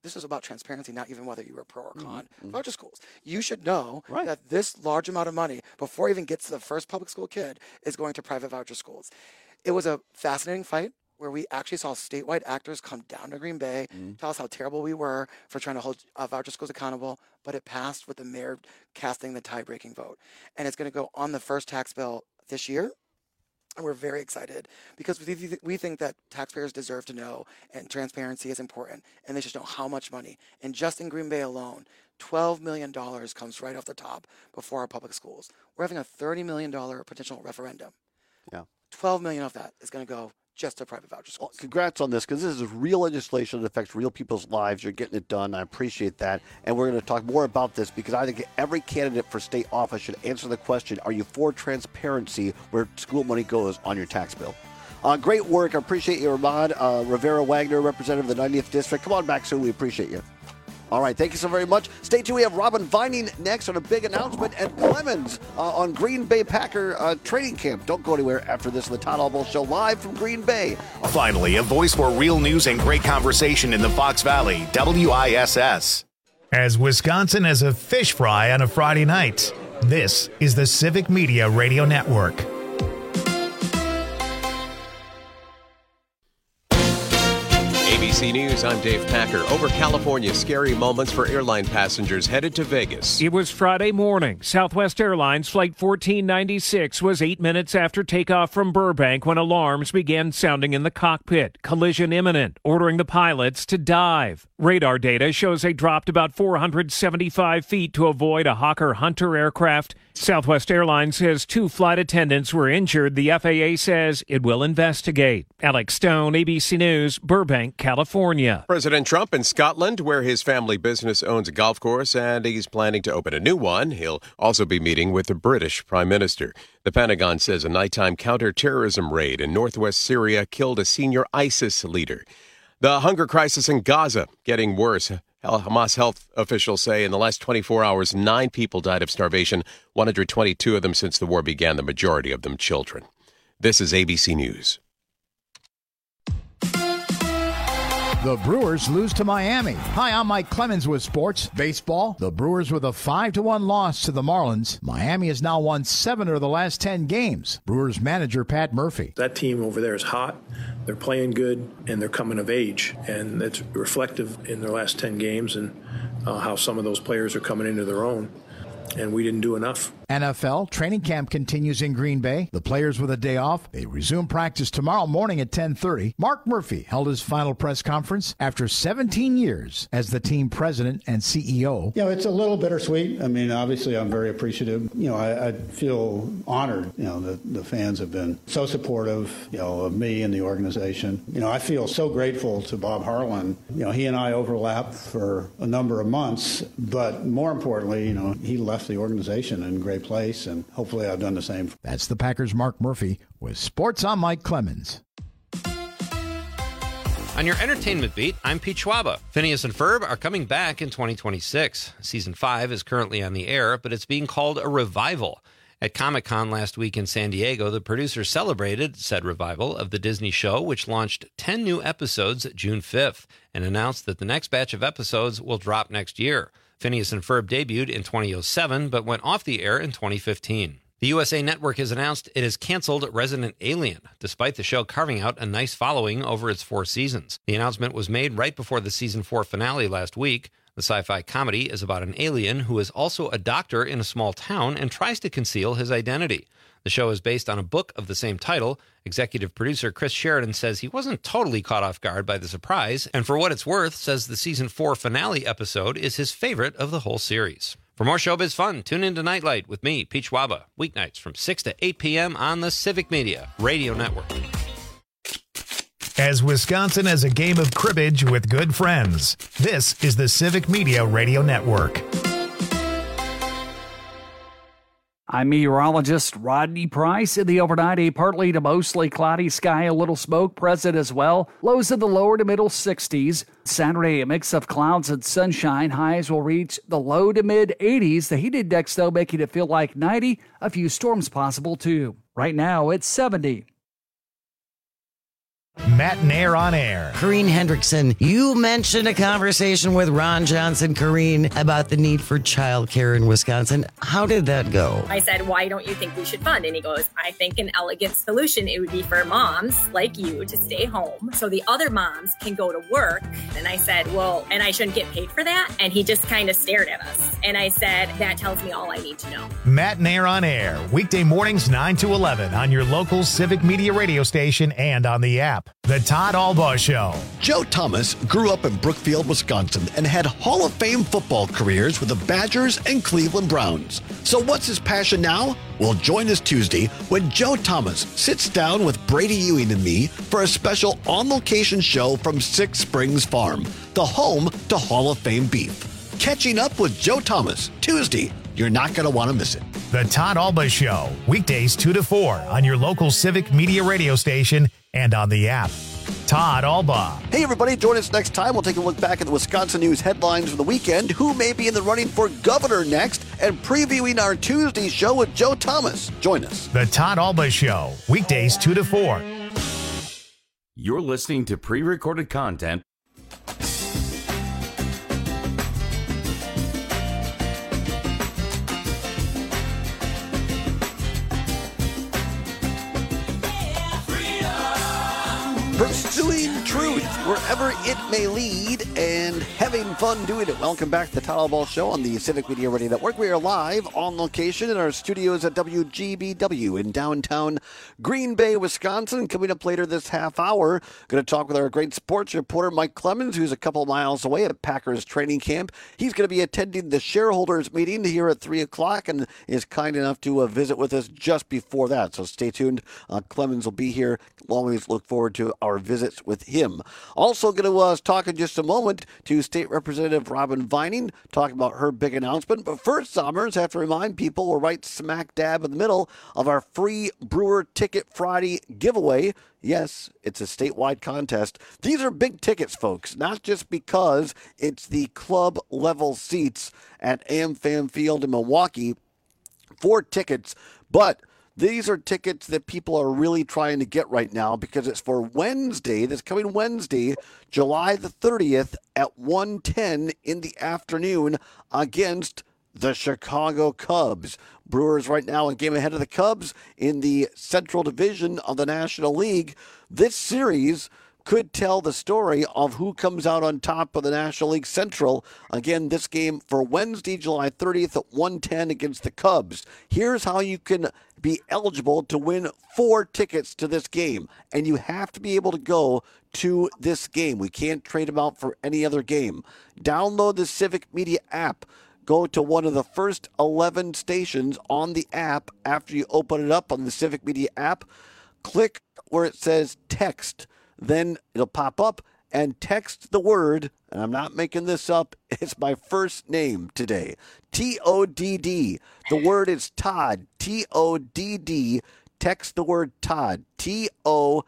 Speaker 21: this is about transparency, not even whether you were pro or con. Mm-hmm. Voucher schools. You should know right. that this large amount of money, before it even gets to the first public school kid, is going to private voucher schools. It was a fascinating fight where we actually saw statewide actors come down to Green Bay, mm-hmm. tell us how terrible we were for trying to hold uh, voucher schools accountable, but it passed with the mayor casting the tie-breaking vote. And it's going to go on the first tax bill this year. And we're very excited because we, th- we think that taxpayers deserve to know, and transparency is important, and they should know how much money. And just in Green Bay alone, twelve million dollars comes right off the top before our public schools. We're having a thirty million dollars potential referendum.
Speaker 3: Yeah.
Speaker 21: twelve million dollars of that is going to go just to private voucher schools.
Speaker 3: Well, congrats on this, because this is real legislation that affects real people's lives. You're getting it done. I appreciate that. And we're going to talk more about this, because I think every candidate for state office should answer the question, are you for transparency where school money goes on your tax bill? Uh, great work. I appreciate you, Ramon. Uh, Rivera Wagner, representative of the ninetieth District. Come on back soon. We appreciate you. All right, thank you so very much. Stay tuned. We have Robin Vining next on a big announcement, and Clemens uh, on Green Bay Packer uh, training camp. Don't go anywhere after this. The Todd Albo Show live from Green Bay.
Speaker 1: Finally, a voice for real news and great conversation in the Fox Valley, W I S S. As Wisconsin as a fish fry on a Friday night, this is the Civic Media Radio Network.
Speaker 2: A B C News, I'm Dave Packer. Over California, scary moments for airline passengers headed to Vegas.
Speaker 4: It was Friday morning. Southwest Airlines Flight fourteen ninety-six was eight minutes after takeoff from Burbank when alarms began sounding in the cockpit. Collision imminent, ordering the pilots to dive. Radar data shows they dropped about four hundred seventy-five feet to avoid a Hawker Hunter aircraft. Southwest Airlines says two flight attendants were injured. The F A A says it will investigate. Alex Stone, A B C News, Burbank, California.
Speaker 2: President Trump in Scotland, where his family business owns a golf course, and he's planning to open a new one. He'll also be meeting with the British Prime Minister. The Pentagon says a nighttime counterterrorism raid in northwest Syria killed a senior ISIS leader. The hunger crisis in Gaza getting worse. Hamas health officials say in the last twenty-four hours, nine people died of starvation, one hundred twenty-two of them since the war began, the majority of them children. This is A B C News.
Speaker 7: The Brewers lose to Miami. Hi, I'm Mike Clemens with sports. Baseball, the Brewers with a five to one loss to the Marlins. Miami has now won seven of the last ten games. Brewers manager Pat Murphy.
Speaker 8: That team over there is hot. They're playing good, and they're coming of age. And it's reflective in their last ten games and uh, how some of those players are coming into their own. And we didn't do enough.
Speaker 7: N F L training camp continues in Green Bay. The players with a day off. They resume practice tomorrow morning at ten thirty. Mark Murphy held his final press conference after seventeen years as the team president and C E O.
Speaker 9: You know, it's a little bittersweet. I mean, obviously, I'm very appreciative. You know, I, I feel honored, you know, that the fans have been so supportive, you know, of me and the organization. You know, I feel so grateful to Bob Harlan. You know, he and I overlapped for a number of months, but more importantly, you know, he left the organization in great place, and hopefully I've done the same.
Speaker 7: That's the Packers' Mark Murphy with Sports. I'm Mike Clemens.
Speaker 12: On your entertainment beat, I'm Pete Schwaba. Phineas and Ferb are coming back in twenty twenty-six. Season five is currently on the air, but it's being called a revival. At Comic-Con last week in San Diego, the producers celebrated said revival of the Disney show, which launched ten new episodes June fifth, and announced that the next batch of episodes will drop next year. Phineas and Ferb debuted in two thousand seven, but went off the air in twenty fifteen. The U S A Network has announced it has canceled Resident Alien, despite the show carving out a nice following over its four seasons. The announcement was made right before the season four finale last week. The sci-fi comedy is about an alien who is also a doctor in a small town and tries to conceal his identity. The show is based on a book of the same title. Executive producer Chris Sheridan says he wasn't totally caught off guard by the surprise, and for what it's worth, says the season four finale episode is his favorite of the whole series. For more showbiz fun, tune in to Nightlight with me, Pete Schwaba, weeknights from six to eight p.m. on the Civic Media Radio Network.
Speaker 1: As Wisconsin as a game of cribbage with good friends, this is the Civic Media Radio Network.
Speaker 10: I'm meteorologist Rodney Price. In the overnight, a partly to mostly cloudy sky, a little smoke present as well. Lows in the lower to middle sixties. Saturday, a mix of clouds and sunshine. Highs will reach the low to mid eighties. The heat index, though, making it feel like ninety. A few storms possible, too. Right now, it's seventy.
Speaker 1: Matt and Air on Air.
Speaker 13: Corrine Hendrickson, you mentioned a conversation with Ron Johnson, Corrine, about the need for childcare in Wisconsin. How did that go?
Speaker 14: I said, why don't you think we should fund? And he goes, I think an elegant solution, it would be for moms like you to stay home so the other moms can go to work. And I said, well, and I shouldn't get paid for that? And he just kind of stared at us. And I said, that tells me all I need to know.
Speaker 1: Matt and Air on Air, weekday mornings nine to eleven on your local Civic Media radio station and on the app. The Todd Albaugh Show.
Speaker 6: Joe Thomas grew up in Brookfield, Wisconsin, and had Hall of Fame football careers with the Badgers and Cleveland Browns. So what's his passion now? Well, join us Tuesday when Joe Thomas sits down with Brady Ewing and me for a special on-location show from Six Springs Farm, the home to Hall of Fame beef. Catching up with Joe Thomas, Tuesday. You're not going to want to miss it.
Speaker 1: The Todd Albaugh Show, weekdays two to four on your local Civic Media radio station and on the app. Todd Albaugh.
Speaker 3: Hey, everybody, join us next time. We'll take a look back at the Wisconsin news headlines for the weekend, who may be in the running for governor next, and previewing our Tuesday show with Joe Thomas. Join us.
Speaker 1: The Todd Albaugh Show, weekdays two to four.
Speaker 17: You're listening to pre-recorded content.
Speaker 3: Pursuing truth wherever it may lead and having fun doing it. Welcome back to the Todd Albaugh Show on the Civic Media Radio Network. We are live on location in our studios at W G B W in downtown Green Bay, Wisconsin. Coming up later this half hour, going to talk with our great sports reporter Mike Clemens, who's a couple miles away at Packers training camp. He's going to be attending the shareholders meeting here at three o'clock and is kind enough to uh, visit with us just before that. So stay tuned. Uh, Clemens will be here. We'll always look forward to our visits with him. Also going to uh, talk in just a moment to State Representative Robin Vining, talking about her big announcement. But first, Summers, have to remind people we're right smack dab in the middle of our free Brewer Ticket Friday giveaway. Yes, it's a statewide contest. These are big tickets, folks, not just because it's the club level seats at AmFam Field in Milwaukee. Four tickets, but these are tickets that people are really trying to get right now because it's for Wednesday, this coming Wednesday, July the thirtieth at one ten in the afternoon against the Chicago Cubs. Brewers right now a game ahead of the Cubs in the Central Division of the National League. This series could tell the story of who comes out on top of the National League Central. Again, this game for Wednesday, July thirtieth at one ten against the Cubs. Here's how you can be eligible to win four tickets to this game. And you have to be able to go to this game. We can't trade them out for any other game. Download the Civic Media app. Go to one of the first eleven stations on the app after you open it up on the Civic Media app. Click where it says text. Then it'll pop up and text the word, and I'm not making this up, it's my first name today, T O D D. The word is Todd, T O D D. Text the word Todd, T O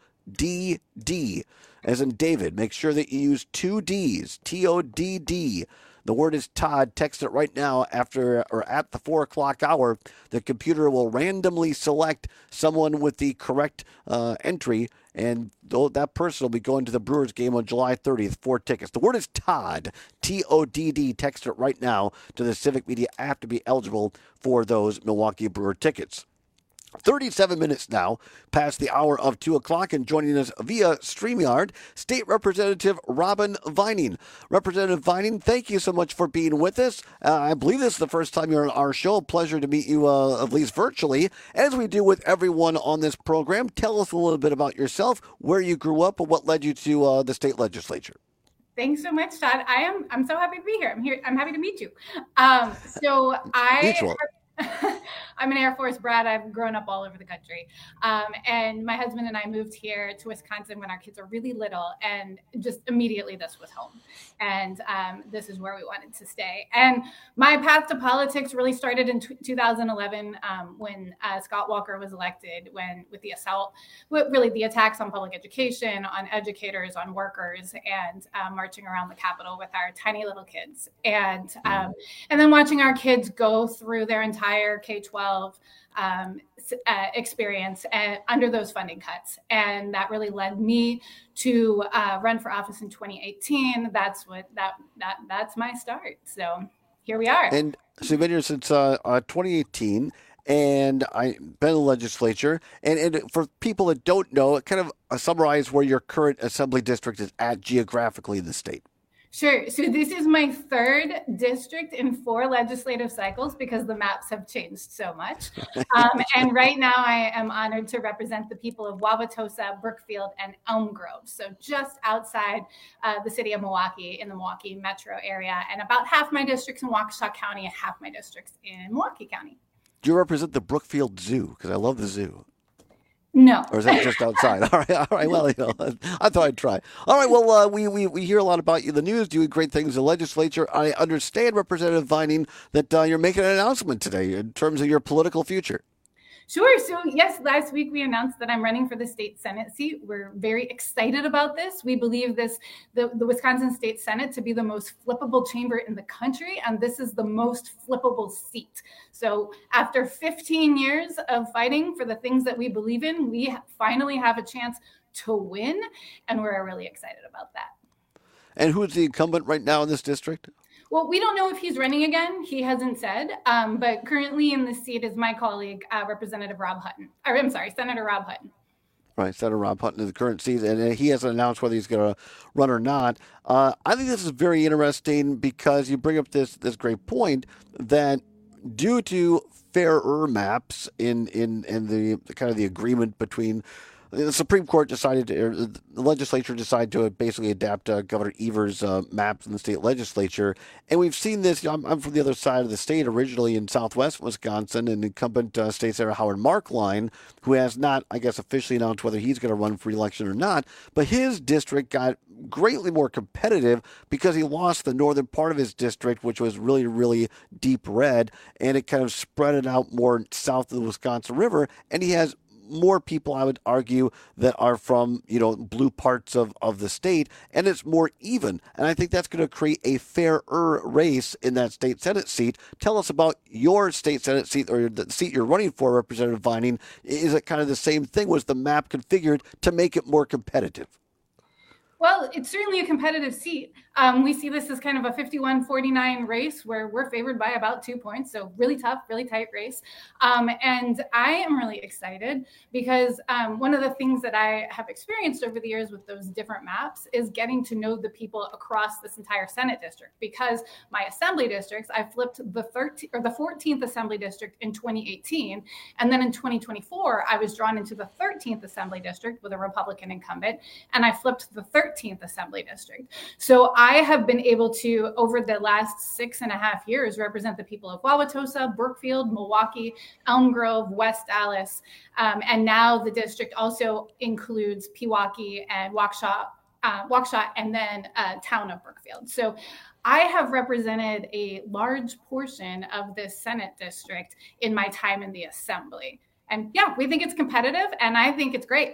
Speaker 3: D D, as in David. Make sure that you use two D's, T O D D. The word is Todd. Text it right now after or at the four o'clock hour. The computer will randomly select someone with the correct uh, entry, and that person will be going to the Brewers game on July thirtieth. Four tickets. The word is Todd, T O D D. Text it right now to the Civic Media app to be eligible for those Milwaukee Brewer tickets. thirty-seven minutes now past the hour of two o'clock, and joining us via StreamYard, State Representative Robin Vining. Representative Vining, thank you so much for being with us. Uh, I believe this is the first time you're on our show. Pleasure to meet you, uh, at least virtually. As we do with everyone on this program, tell us a little bit about yourself, where you grew up, and what led you to uh, the state legislature.
Speaker 11: Thanks so much, Todd. I am I'm so happy to be here. I'm here. I'm happy to meet you. Um, so I.
Speaker 3: Mutual.
Speaker 11: I'm an Air Force brat. I've grown up all over the country. Um, and my husband and I moved here to Wisconsin when our kids were really little, and just immediately this was home. And um, this is where we wanted to stay. And my path to politics really started in t- two thousand eleven um, when uh, Scott Walker was elected, when with the assault, really the attacks on public education, on educators, on workers, and uh, marching around the Capitol with our tiny little kids. And, um, and then watching our kids go through their entire K twelve twelve um, uh, experience uh, under those funding cuts. And that really led me to uh, run for office in twenty eighteen. That's what that that that's my start. So here we are.
Speaker 3: And so you've been here since uh, uh, twenty eighteen. And I've been in the legislature. And, and for people that don't know, kind of uh, summarize where your current assembly district is at geographically in the state.
Speaker 11: Sure. So this is my third district in four legislative cycles because the maps have changed so much. Um, and right now I am honored to represent the people of Wauwatosa, Brookfield, and Elm Grove. So just outside uh, the city of Milwaukee in the Milwaukee metro area. And about half my districts in Waukesha County and half my districts in Milwaukee County.
Speaker 3: Do you represent the Brookfield Zoo? Because I love the zoo.
Speaker 11: No.
Speaker 3: Or is that just outside? All right, all right. Well, you know, I thought I'd try. All right. Well, uh, we, we we hear a lot about you in the news, doing great things in the legislature. I understand, Representative Vining, that uh, you're making an announcement today in terms of your political future.
Speaker 11: Sure. So, yes, last week we announced that I'm running for the state Senate seat. We're very excited about this. We believe this, the, the Wisconsin State Senate, to be the most flippable chamber in the country, and this is the most flippable seat. So after fifteen years of fighting for the things that we believe in, we finally have a chance to win, and we're really excited about that.
Speaker 3: And who's the incumbent right now in this district?
Speaker 11: Well, we don't know if he's running again. He hasn't said. Um, but currently in the seat is my colleague, uh, Representative Rob Hutton. Or I'm sorry, Senator Rob Hutton.
Speaker 3: Right, Senator Rob Hutton in the current seat, and he hasn't announced whether he's going to run or not. Uh, I think this is very interesting because you bring up this this great point that due to fairer maps in in, in the, the kind of the agreement between the Supreme Court decided to, or the legislature decided to basically adapt uh, Governor Evers' uh, maps in the state legislature. And we've seen this. You know, I'm, I'm from the other side of the state, originally in southwest Wisconsin, and incumbent uh, state senator Howard Markline, who has not, I guess, officially announced whether he's going to run for election or not. But his district got greatly more competitive because he lost the northern part of his district, which was really, really deep red, and it kind of spread it out more south of the Wisconsin River. And he has more people, I would argue, that are from, you know, blue parts of, of the state, and it's more even. And I think that's going to create a fairer race in that state Senate seat. Tell us about your state Senate seat, or the seat you're running for, Representative Vining. Is it kind of the same thing? Was the map configured to make it more competitive?
Speaker 11: Well, it's certainly a competitive seat. Um, we see this as kind of a fifty-one forty-nine race where we're favored by about two points. So really tough, really tight race. Um, and I am really excited because um, one of the things that I have experienced over the years with those different maps is getting to know the people across this entire Senate district. Because my assembly districts, I flipped the thirteenth or the fourteenth assembly district in twenty eighteen. And then in twenty twenty-four, I was drawn into the thirteenth assembly district with a Republican incumbent. And I flipped the thirteenth assembly district. So I have been able to, over the last six and a half years, represent the people of Wauwatosa, Brookfield, Milwaukee, Elm Grove, West Allis, um, and now the district also includes Pewaukee and Waukesha, uh, Waukesha, and then uh, town of Brookfield. So I have represented a large portion of this Senate district in my time in the assembly. And yeah, we think it's competitive, and I think it's great.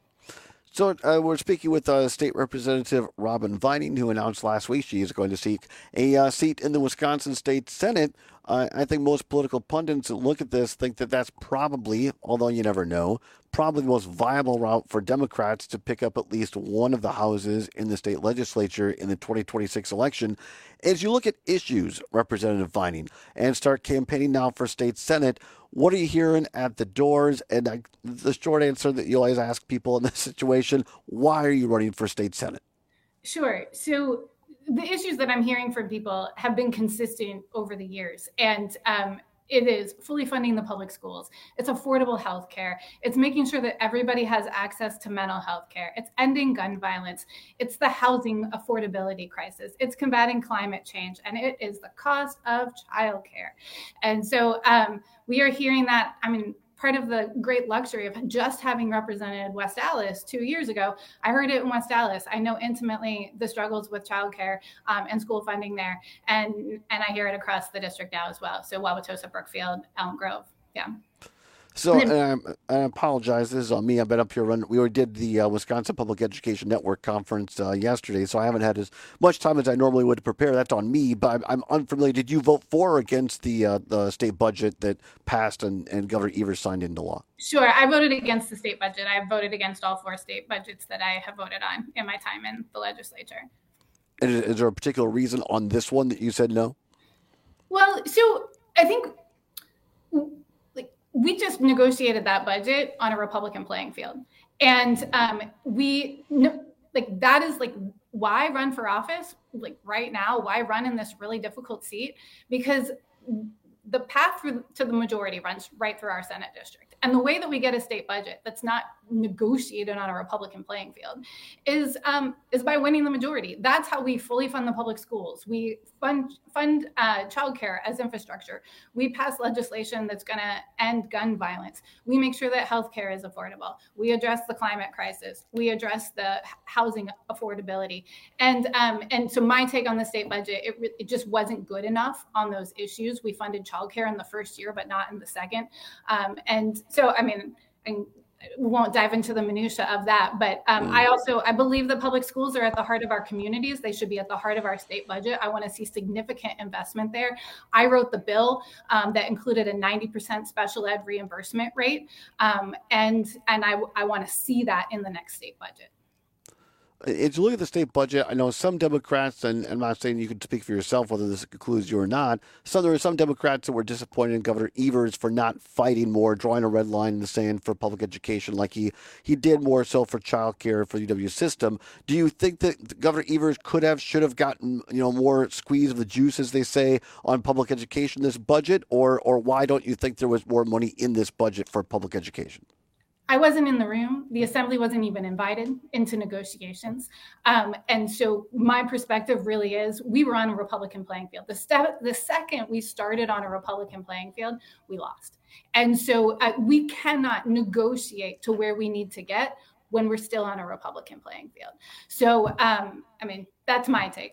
Speaker 3: So uh, we're speaking with uh, State Representative Robin Vining, who announced last week she is going to seek a uh, seat in the Wisconsin State Senate. Uh, I think most political pundits that look at this think that that's probably, although you never know, probably the most viable route for Democrats to pick up at least one of the houses in the state legislature in the twenty twenty-six election. As you look at issues, Representative Vining, and start campaigning now for state Senate, what are you hearing at the doors? And I, the short answer that you always ask people in this situation, why are you running for state Senate?
Speaker 11: Sure. So the issues that I'm hearing from people have been consistent over the years. And um, it is fully funding the public schools. It's affordable health care. It's making sure that everybody has access to mental health care. It's ending gun violence. It's the housing affordability crisis. It's combating climate change. And it is the cost of childcare. And so um, we are hearing that, I mean, part of the great luxury of just having represented West Allis two years ago, I heard it in West Allis. I know intimately the struggles with childcare um, and school funding there, and and I hear it across the district now as well. So Wauwatosa, Brookfield, Elm Grove, yeah.
Speaker 3: So um, I apologize. This is on me. I've been up here running. We already did the uh, Wisconsin Public Education Network conference uh, yesterday, so I haven't had as much time as I normally would to prepare. That's on me, but I'm, I'm unfamiliar. Did you vote for or against the uh, the state budget that passed and, and Governor Evers signed into law?
Speaker 11: Sure. I voted against the state budget. I voted against all four state budgets that I have voted on in my time in the legislature.
Speaker 3: And is, is there a particular reason on this one that you said no?
Speaker 11: Well, so I think like we just negotiated that budget on a Republican playing field. And um, we no, like that is like why run for office like right now? Why run in this really difficult seat? Because the path through to the majority runs right through our Senate district. And the way that we get a state budget that's not negotiated on a Republican playing field is um, is by winning the majority. That's how we fully fund the public schools. We fund fund uh, childcare as infrastructure. We pass legislation that's going to end gun violence. We make sure that healthcare is affordable. We address the climate crisis. We address the housing affordability. And um, and so my take on the state budget, it, re- it just wasn't good enough on those issues. We funded childcare in the first year, but not in the second. Um, and so, I mean, and we won't dive into the minutia of that, but um, I also, I believe that public schools are at the heart of our communities. They should be at the heart of our state budget. I want to see significant investment there. I wrote the bill um, that included a ninety percent special ed reimbursement rate. Um, and and I, I want to see that in the next state budget.
Speaker 3: As you look at the state budget, I know some Democrats, and I'm not saying you can speak for yourself whether this includes you or not, so there are some Democrats that were disappointed in Governor Evers for not fighting more, drawing a red line in the sand for public education like he, he did more so for child care for the U W system. Do you think that Governor Evers could have, should have gotten, you know, more squeeze of the juice, as they say, on public education this budget, or or why don't you think there was more money in this budget for public education?
Speaker 11: I wasn't in the room. The assembly wasn't even invited into negotiations. Um, and so my perspective really is we were on a Republican playing field. The, step, the second we started on a Republican playing field, we lost. And so uh, we cannot negotiate to where we need to get when we're still on a Republican playing field. So, um, I mean, that's my take.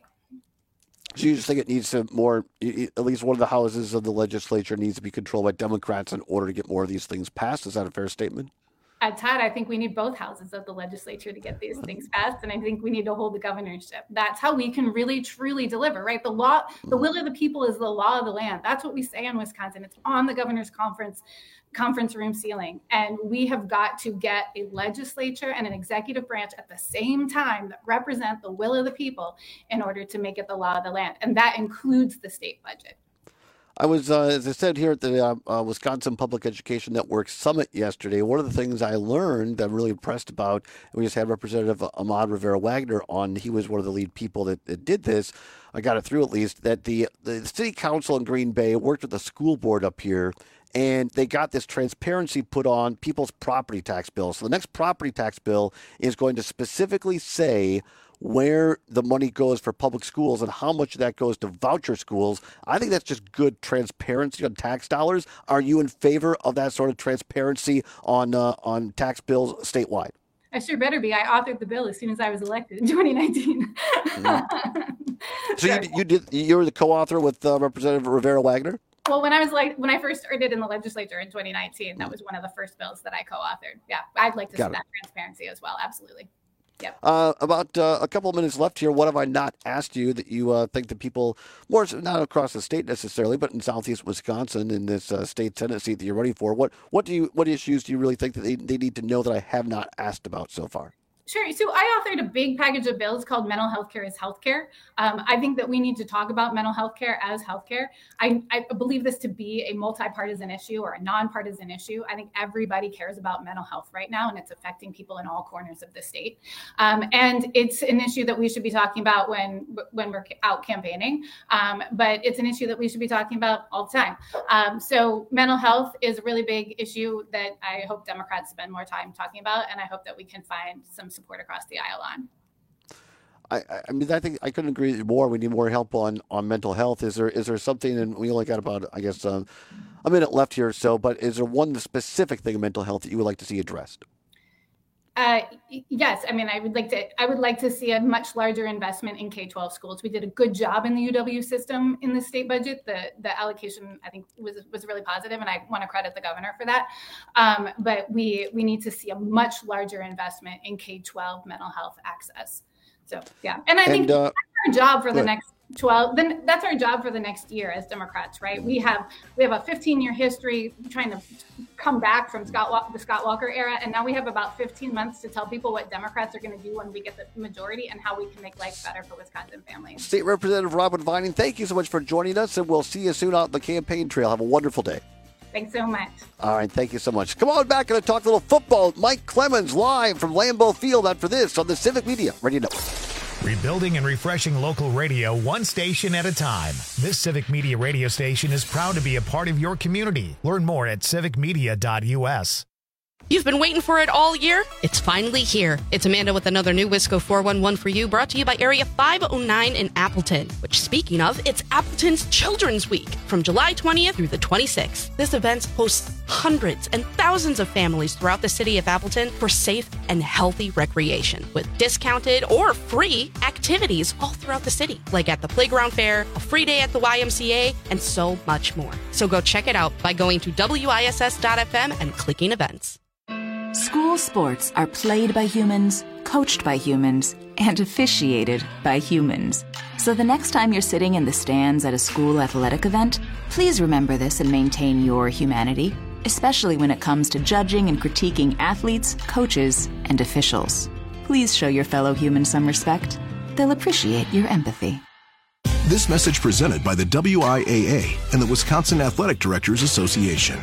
Speaker 3: So you just think it needs to more, at least one of the houses of the legislature needs to be controlled by Democrats in order to get more of these things passed? Is that a fair statement?
Speaker 11: Uh, Todd, I think we need both houses of the legislature to get these things passed, and I think we need to hold the governorship. That's how we can really, truly deliver, right? The law, the will of the people is the law of the land. That's what we say in Wisconsin. It's on the governor's conference conference room ceiling, and we have got to get a legislature and an executive branch at the same time that represent the will of the people in order to make it the law of the land, and that includes the state budget.
Speaker 3: I was, uh, as I said, here at the uh, uh, Wisconsin Public Education Network Summit yesterday. One of the things I learned that I'm really impressed about, and we just had Representative Ahmad Rivera-Wagner on. He was one of the lead people that, that did this. I got it through at least, that the, the city council in Green Bay worked with the school board up here, and they got this transparency put on people's property tax bills. So the next property tax bill is going to specifically say where the money goes for public schools and how much of that goes to voucher schools. I think that's just good transparency on tax dollars. Are you in favor of that sort of transparency on uh, on tax bills statewide?
Speaker 11: I sure better be. I authored the bill as soon as I was elected in twenty nineteen.
Speaker 3: Mm-hmm. So you, you did. You were the co-author with uh, Representative Rivera-Wagner?
Speaker 11: Well, when I was like when I first started in the legislature in twenty nineteen, that was one of the first bills that I co-authored. Yeah, I'd like to
Speaker 3: Got
Speaker 11: see
Speaker 3: it.
Speaker 11: that transparency as well. Absolutely. Yep.
Speaker 3: Uh, about uh, a couple of minutes left here. What have I not asked you that you uh, think that people, more so not across the state necessarily, but in Southeast Wisconsin, in this uh, state Senate seat that you're running for, what what do you what issues do you really think that they, they need to know that I have not asked about so far?
Speaker 11: Sure. So I authored a big package of bills called Mental Health Care is Healthcare. Um, I think that we need to talk about mental health care as healthcare. I, I believe this to be a multi-partisan issue or a non-partisan issue. I think everybody cares about mental health right now, and it's affecting people in all corners of the state. Um, and it's an issue that we should be talking about when when we're out campaigning. Um, but it's an issue that we should be talking about all the time. Um, so mental health is a really big issue that I hope Democrats spend more time talking about, and I hope that we can find some support across the aisle on.
Speaker 3: I, I mean, I think I couldn't agree more. We need more help on, on mental health. Is there is there something, and we only got about, I guess, um, a minute left here or so, but is there one specific thing in mental health that you would like to see addressed?
Speaker 11: Uh, yes, I mean, I would like to. I would like to see a much larger investment in K twelve schools. We did a good job in the U W system in the state budget. The the allocation, I think, was was really positive, and I want to credit the governor for that. Um, but we we need to see a much larger investment in K twelve mental health access. So yeah, and I and, think uh, that's our job for the right. next twelve. Then that's our job for the next year as Democrats, right? We have we have a fifteen year history trying to come back from Scott the Scott Walker era, and now we have about fifteen months to tell people what Democrats are going to do when we get the majority and how we can make life better for Wisconsin families.
Speaker 3: State Representative Robin Vining, thank you so much for joining us, and we'll see you soon out on the campaign trail. Have a wonderful day.
Speaker 11: Thanks so much.
Speaker 3: All right, thank you so much. Come on back and talk a little football. Mike Clemens live from Lambeau Field after this on the Civic Media Radio Network.
Speaker 1: Rebuilding and refreshing local radio one station at a time. This Civic Media radio station is proud to be a part of your community. Learn more at civic media dot u s.
Speaker 5: You've been waiting for it all year? It's finally here. It's Amanda with another new Wisco four one one for you, brought to you by Area five oh nine in Appleton, which, speaking of, it's Appleton's Children's Week from July twentieth through the twenty-sixth. This event hosts hundreds and thousands of families throughout the city of Appleton for safe and healthy recreation with discounted or free activities all throughout the city, like at the playground fair, a free day at the Y M C A, and so much more. So go check it out by going to W I S S dot F M and clicking events.
Speaker 15: School sports are played by humans, coached by humans, and officiated by humans. So the next time you're sitting in the stands at a school athletic event, please remember this and maintain your humanity, especially when it comes to judging and critiquing athletes, coaches, and officials. Please show your fellow humans some respect. They'll appreciate your empathy.
Speaker 16: This message presented by the W I A A and the Wisconsin Athletic Directors Association.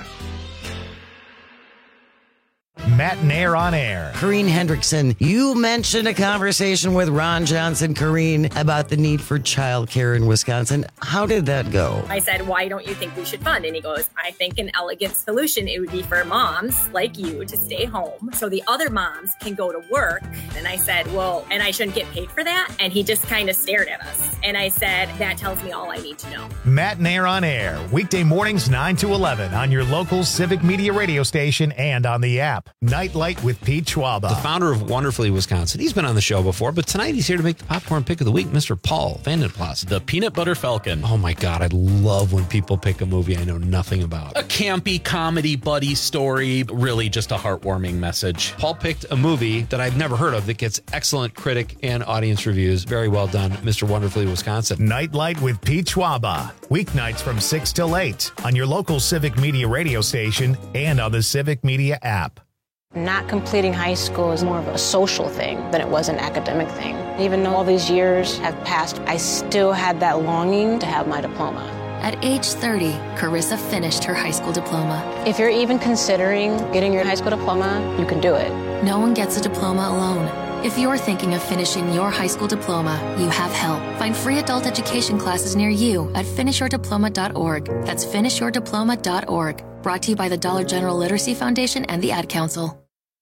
Speaker 1: Matt Nair on air.
Speaker 13: Corrine Hendrickson, you mentioned a conversation with Ron Johnson, Corrine, about the need for childcare in Wisconsin. How did that go?
Speaker 14: I said, why don't you think we should fund? And he goes, I think an elegant solution, it would be for moms like you to stay home so the other moms can go to work. And I said, well, and I shouldn't get paid for that? And he just kind of stared at us. And I said, that tells me all I need to know.
Speaker 1: Matt Nair on air, weekday mornings nine to eleven on your local Civic Media radio station and on the app. Nightlight with Pete Schwaba.
Speaker 12: The founder of Wonderfully Wisconsin. He's been on the show before, but tonight he's here to make the popcorn pick of the week, Mister Paul Vandenplas.
Speaker 19: The Peanut Butter Falcon.
Speaker 12: Oh my God, I love when people pick a movie I know nothing about.
Speaker 19: A campy comedy buddy story, really just a heartwarming message.
Speaker 12: Paul picked a movie that I've never heard of that gets excellent critic and audience reviews. Very well done, Mister Wonderfully Wisconsin.
Speaker 1: Nightlight with Pete Schwaba. Weeknights from six till eight on your local Civic Media radio station and on the Civic Media app.
Speaker 20: Not completing high school is more of a social thing than it was an academic thing. Even though all these years have passed, I still had that longing to have my diploma.
Speaker 22: At age thirty, Carissa finished her high school diploma.
Speaker 20: If you're even considering getting your high school diploma, you can do it.
Speaker 22: No one gets a diploma alone. If you're thinking of finishing your high school diploma, you have help. Find free adult education classes near you at finish your diploma dot org. That's finish your diploma dot org. Brought to you by the Dollar General Literacy Foundation and the Ad Council.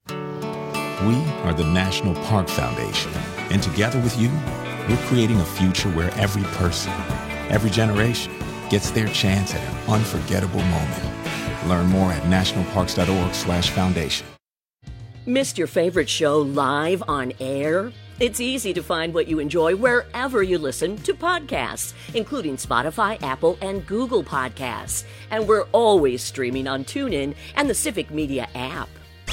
Speaker 23: We are the National Park Foundation, and together with you, we're creating a future where every person, every generation, gets their chance at an unforgettable moment. Learn more at national parks dot org slash foundation.
Speaker 18: Missed your favorite show live on air? It's easy to find what you enjoy wherever you listen to podcasts, including Spotify, Apple, and Google Podcasts. And we're always streaming on TuneIn and the Civic Media app.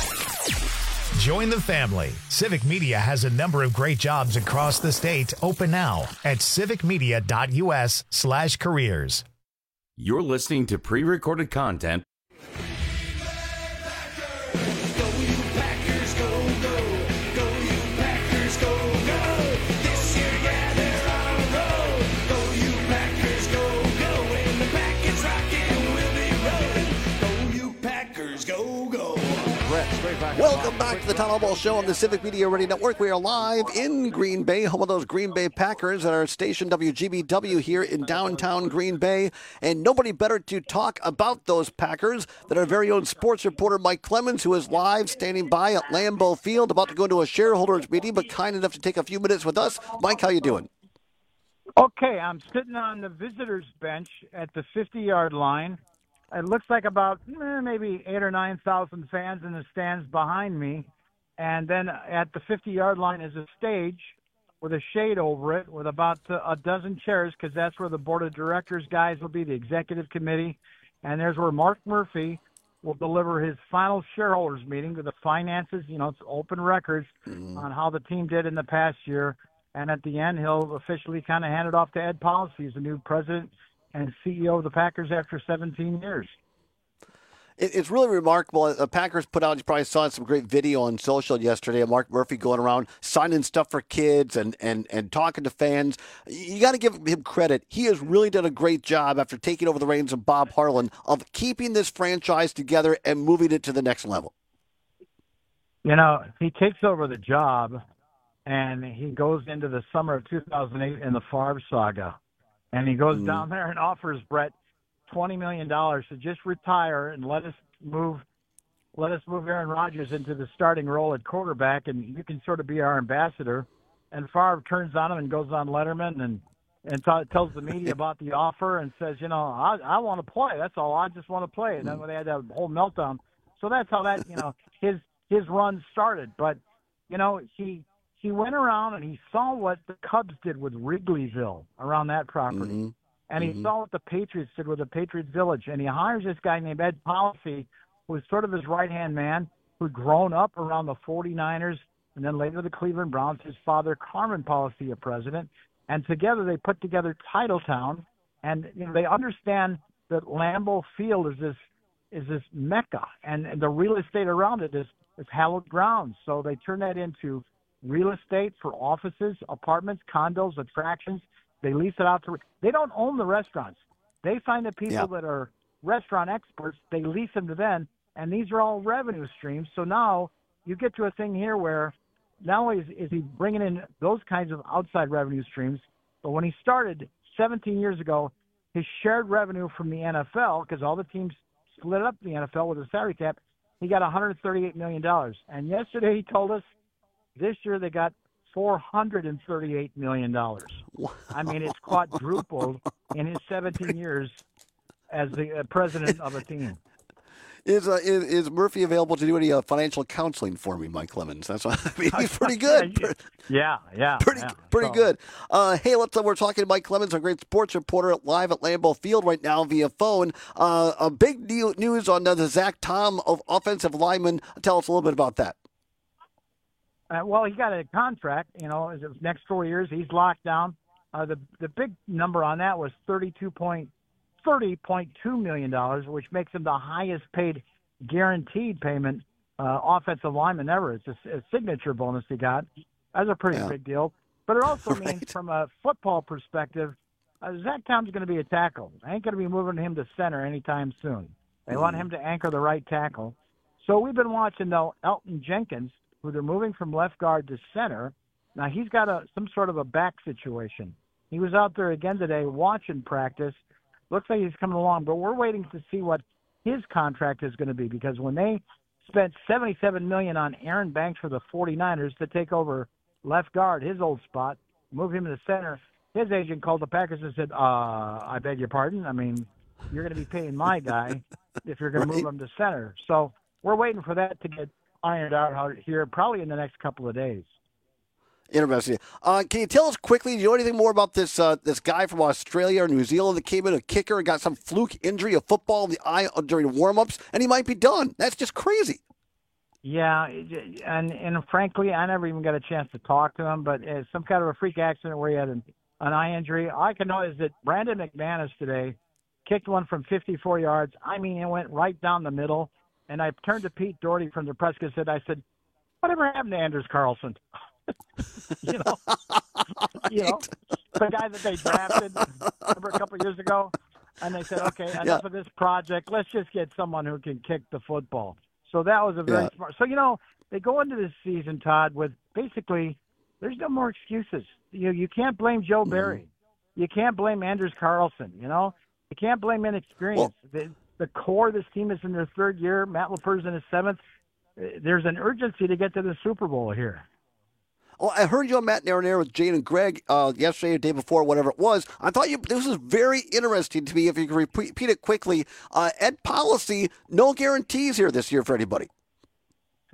Speaker 1: Join the family. Civic Media has a number of great jobs across the state open now at civic media dot u s slash careers.
Speaker 17: You're listening to pre-recorded content.
Speaker 3: Welcome back to the Town Hall Ball Show on the Civic Media Radio Network. We are live in Green Bay, home of those Green Bay Packers at our station W G B W here in downtown Green Bay. And nobody better to talk about those Packers than our very own sports reporter Mike Clemens, who is live standing by at Lambeau Field, about to go into a shareholders meeting, but kind enough to take a few minutes with us. Mike, how you doing?
Speaker 28: Okay, I'm sitting on the visitors bench at the fifty-yard line. It looks like about eh, maybe eight or nine thousand fans in the stands behind me. And then at the fifty-yard line is a stage with a shade over it with about a dozen chairs, because that's where the board of directors guys will be, the executive committee. And there's where Mark Murphy will deliver his final shareholders meeting with the finances, you know, it's open records mm-hmm. on how the team did in the past year. And at the end, he'll officially kind of hand it off to Ed Policy as the new president and C E O of the Packers after seventeen years.
Speaker 3: It's really remarkable. The Packers put out, you probably saw some great video on social yesterday of Mark Murphy going around signing stuff for kids and, and, and talking to fans. You got to give him credit. He has really done a great job after taking over the reins of Bob Harlan of keeping this franchise together and moving it to the next level.
Speaker 28: You know, he takes over the job and he goes into the summer of two thousand eight in the Favre saga. And he goes mm. down there and offers Brett twenty million dollars to just retire and let us move let us move Aaron Rodgers into the starting role at quarterback, and you can sort of be our ambassador. And Favre turns on him and goes on Letterman and, and t- tells the media about the offer and says, you know, I, I want to play. That's all. I just want to play. And then when they had that whole meltdown. So that's how that, you know, his his run started. But, you know, he he went around and he saw what the Cubs did with Wrigleyville around that property. Mm-hmm. And he mm-hmm. saw what the Patriots did with the Patriot Village. And he hires this guy named Ed Policy, who was sort of his right-hand man, who'd grown up around the forty-niners and then later the Cleveland Browns. His father, Carmen Policy, a president. And together they put together Titletown. And you know, they understand that Lambeau Field is this is this mecca. And, and the real estate around it is, is hallowed ground. So they turn that into real estate for offices, apartments, condos, attractions. They lease it out to – they don't own the restaurants. They find the people yeah. that are restaurant experts. They lease them to them, and these are all revenue streams. So now you get to a thing here where not only is, is he bringing in those kinds of outside revenue streams, but when he started seventeen years ago, his shared revenue from the N F L, because all the teams split up the N F L with a salary cap, he got one hundred thirty-eight million dollars. And yesterday he told us this year they got four hundred thirty-eight million dollars. Wow. I mean, it's quadrupled in his seventeen years as the uh, president of a team.
Speaker 3: Is, uh, is is Murphy available to do any uh, financial counseling for me, Mike Clemens? That's what, I mean, he's pretty good.
Speaker 28: Yeah, yeah,
Speaker 3: pretty
Speaker 28: yeah.
Speaker 3: pretty
Speaker 28: so.
Speaker 3: good. Uh, hey, let's. Uh, we're talking to Mike Clemens, a great sports reporter, live at Lambeau Field right now via phone. Uh, a big deal, news on uh, the Zach Tom of offensive lineman. Tell us a little bit about that.
Speaker 28: Uh, well, he got a contract. You know, his next four years, he's locked down. Uh, the the big number on that was thirty-two point. thirty point two million dollars, which makes him the highest paid guaranteed payment uh, offensive lineman ever. It's a, a signature bonus he got. That's a pretty yeah. big deal. But it also right. means from a football perspective, uh, Zach Tom's going to be a tackle. I ain't going to be moving him to center anytime soon. They mm. want him to anchor the right tackle. So we've been watching, though, Elton Jenkins, who they're moving from left guard to center. Now, he's got a some sort of a back situation. He was out there again today watching practice. Looks like he's coming along, but we're waiting to see what his contract is going to be, because when they spent seventy-seven million dollars on Aaron Banks for the forty-niners to take over left guard, his old spot, move him to the center, his agent called the Packers and said, uh, I beg your pardon? I mean, you're going to be paying my guy if you're going right. to move him to center. So we're waiting for that to get ironed out here probably in the next couple of days.
Speaker 3: Interesting. Uh, can you tell us quickly, do you know anything more about this uh, this guy from Australia or New Zealand that came in a kicker and got some fluke injury of football in the eye during warm-ups, and he might be done? That's just crazy.
Speaker 28: Yeah, and and frankly, I never even got a chance to talk to him, but it's some kind of a freak accident where he had an, an eye injury. All I can know is that Brandon McManus today kicked one from fifty-four yards. I mean, it went right down the middle, and I turned to Pete Doherty from the press cassette. I said, whatever happened to Anders Carlson? you know, you know, the guy that they drafted remember a couple of years ago, and they said, okay, enough yeah. of this project. Let's just get someone who can kick the football. So that was a very yeah. smart. So, you know, they go into this season, Todd, with basically there's no more excuses. You you can't blame Joe mm-hmm. Barry. You can't blame Anders Carlson, you know. You can't blame inexperience. Well, the, the core of this team is in their third year. Matt LaFleur's in his seventh. There's an urgency to get to the Super Bowl here.
Speaker 3: Oh, I heard you on Matt Nair with Jane and Greg uh, yesterday, the day before, whatever it was. I thought you this was very interesting to me. If you could repeat, repeat it quickly, uh, Ed Policy, no guarantees here this year for anybody.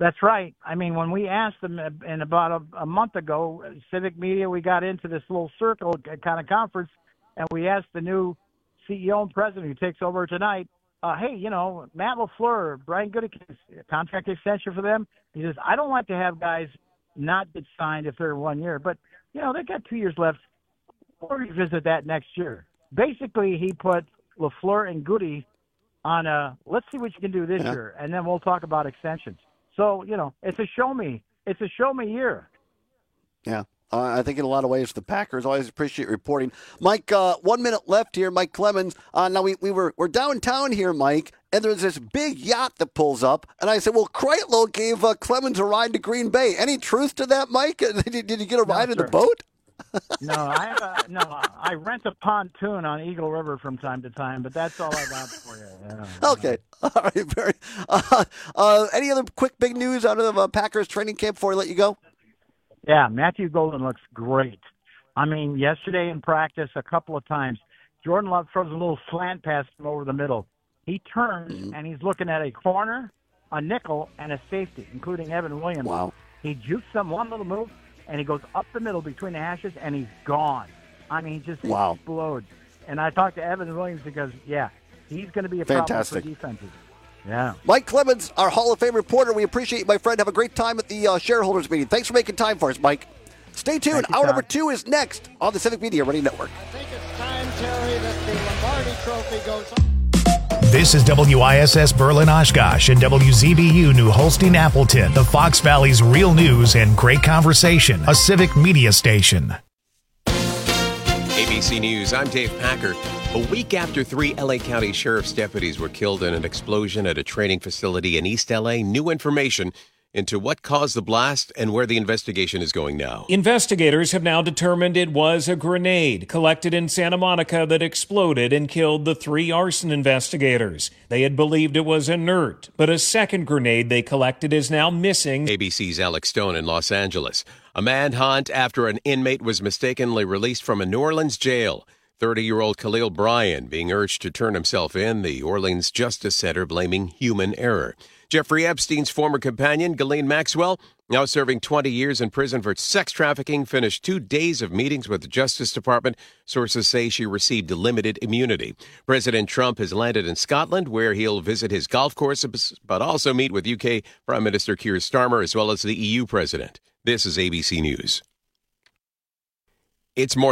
Speaker 28: That's right. I mean, when we asked them in about a, a month ago, Civic Media, we got into this little circle kind of conference, and we asked the new C E O and president who takes over tonight, uh, hey, you know, Matt LaFleur, Brian Gutekunst, contract extension for them. He says, I don't like to have guys not get signed if they're one year, but, you know, they've got two years left. We'll revisit that next year. Basically, he put LaFleur and Goody on a, let's see what you can do this yeah. year, and then we'll talk about extensions. So, you know, it's a show me. It's a show me year.
Speaker 3: Yeah. Uh, I think in a lot of ways the Packers always appreciate reporting. Mike, uh, one minute left here. Mike Clemens. Uh, now, we, we were, we're downtown here, Mike, and there's this big yacht that pulls up. And I said, well, Kreitlow gave uh, Clemens a ride to Green Bay. Any truth to that, Mike? Did, did you get a ride no, in the boat?
Speaker 28: no, I uh, no, I rent a pontoon on Eagle River from time to time, but that's all I got for you. Yeah,
Speaker 3: okay, all right. Very. Uh, uh, any other quick big news out of uh, Packers training camp before I let you go?
Speaker 28: Yeah, Matthew Golden looks great. I mean, yesterday in practice, a couple of times, Jordan Love throws a little slant pass from over the middle. He turns mm-hmm. and he's looking at a corner, a nickel, and a safety, including Evan Williams.
Speaker 3: Wow.
Speaker 28: He jukes them one little move. And he goes up the middle between the hashes, and he's gone. I mean, he just
Speaker 3: wow.
Speaker 28: explodes. And I talked to Evan Williams because, yeah, he's going to be a
Speaker 3: Fantastic.
Speaker 28: problem for defenses. Yeah.
Speaker 3: Mike Clemens, our Hall of Fame reporter. We appreciate you, my friend. Have a great time at the uh, shareholders meeting. Thanks for making time for us, Mike. Stay tuned.
Speaker 28: You,
Speaker 3: Hour
Speaker 28: Tom.
Speaker 3: number two is next on the Civic Media Radio Network.
Speaker 2: I think it's time, Terry, that the Lombardi Trophy goes on.
Speaker 1: This is W I S S Berlin Oshkosh and W Z B U New Holstein Appleton, the Fox Valley's real news and great conversation, a Civic Media station.
Speaker 4: A B C News, I'm Dave Packer. A week after three L A County Sheriff's deputies were killed in an explosion at a training facility in East L A, new information into what caused the blast and where the investigation is going now.
Speaker 8: Investigators have now determined it was a grenade collected in Santa Monica that exploded and killed the three arson investigators. They had believed it was inert, but a second grenade they collected is now missing.
Speaker 4: A B C's Alex Stone in Los Angeles. A manhunt after an inmate was mistakenly released from a New Orleans jail. thirty-year-old Khalil Bryan being urged to turn himself in, the Orleans Justice Center blaming human error. Jeffrey Epstein's former companion, Ghislaine Maxwell, now serving twenty years in prison for sex trafficking, finished two days of meetings with the Justice Department. Sources say she received limited immunity. President Trump has landed in Scotland, where he'll visit his golf courses, but also meet with U K Prime Minister Keir Starmer, as well as the E U president. This is A B C News. It's more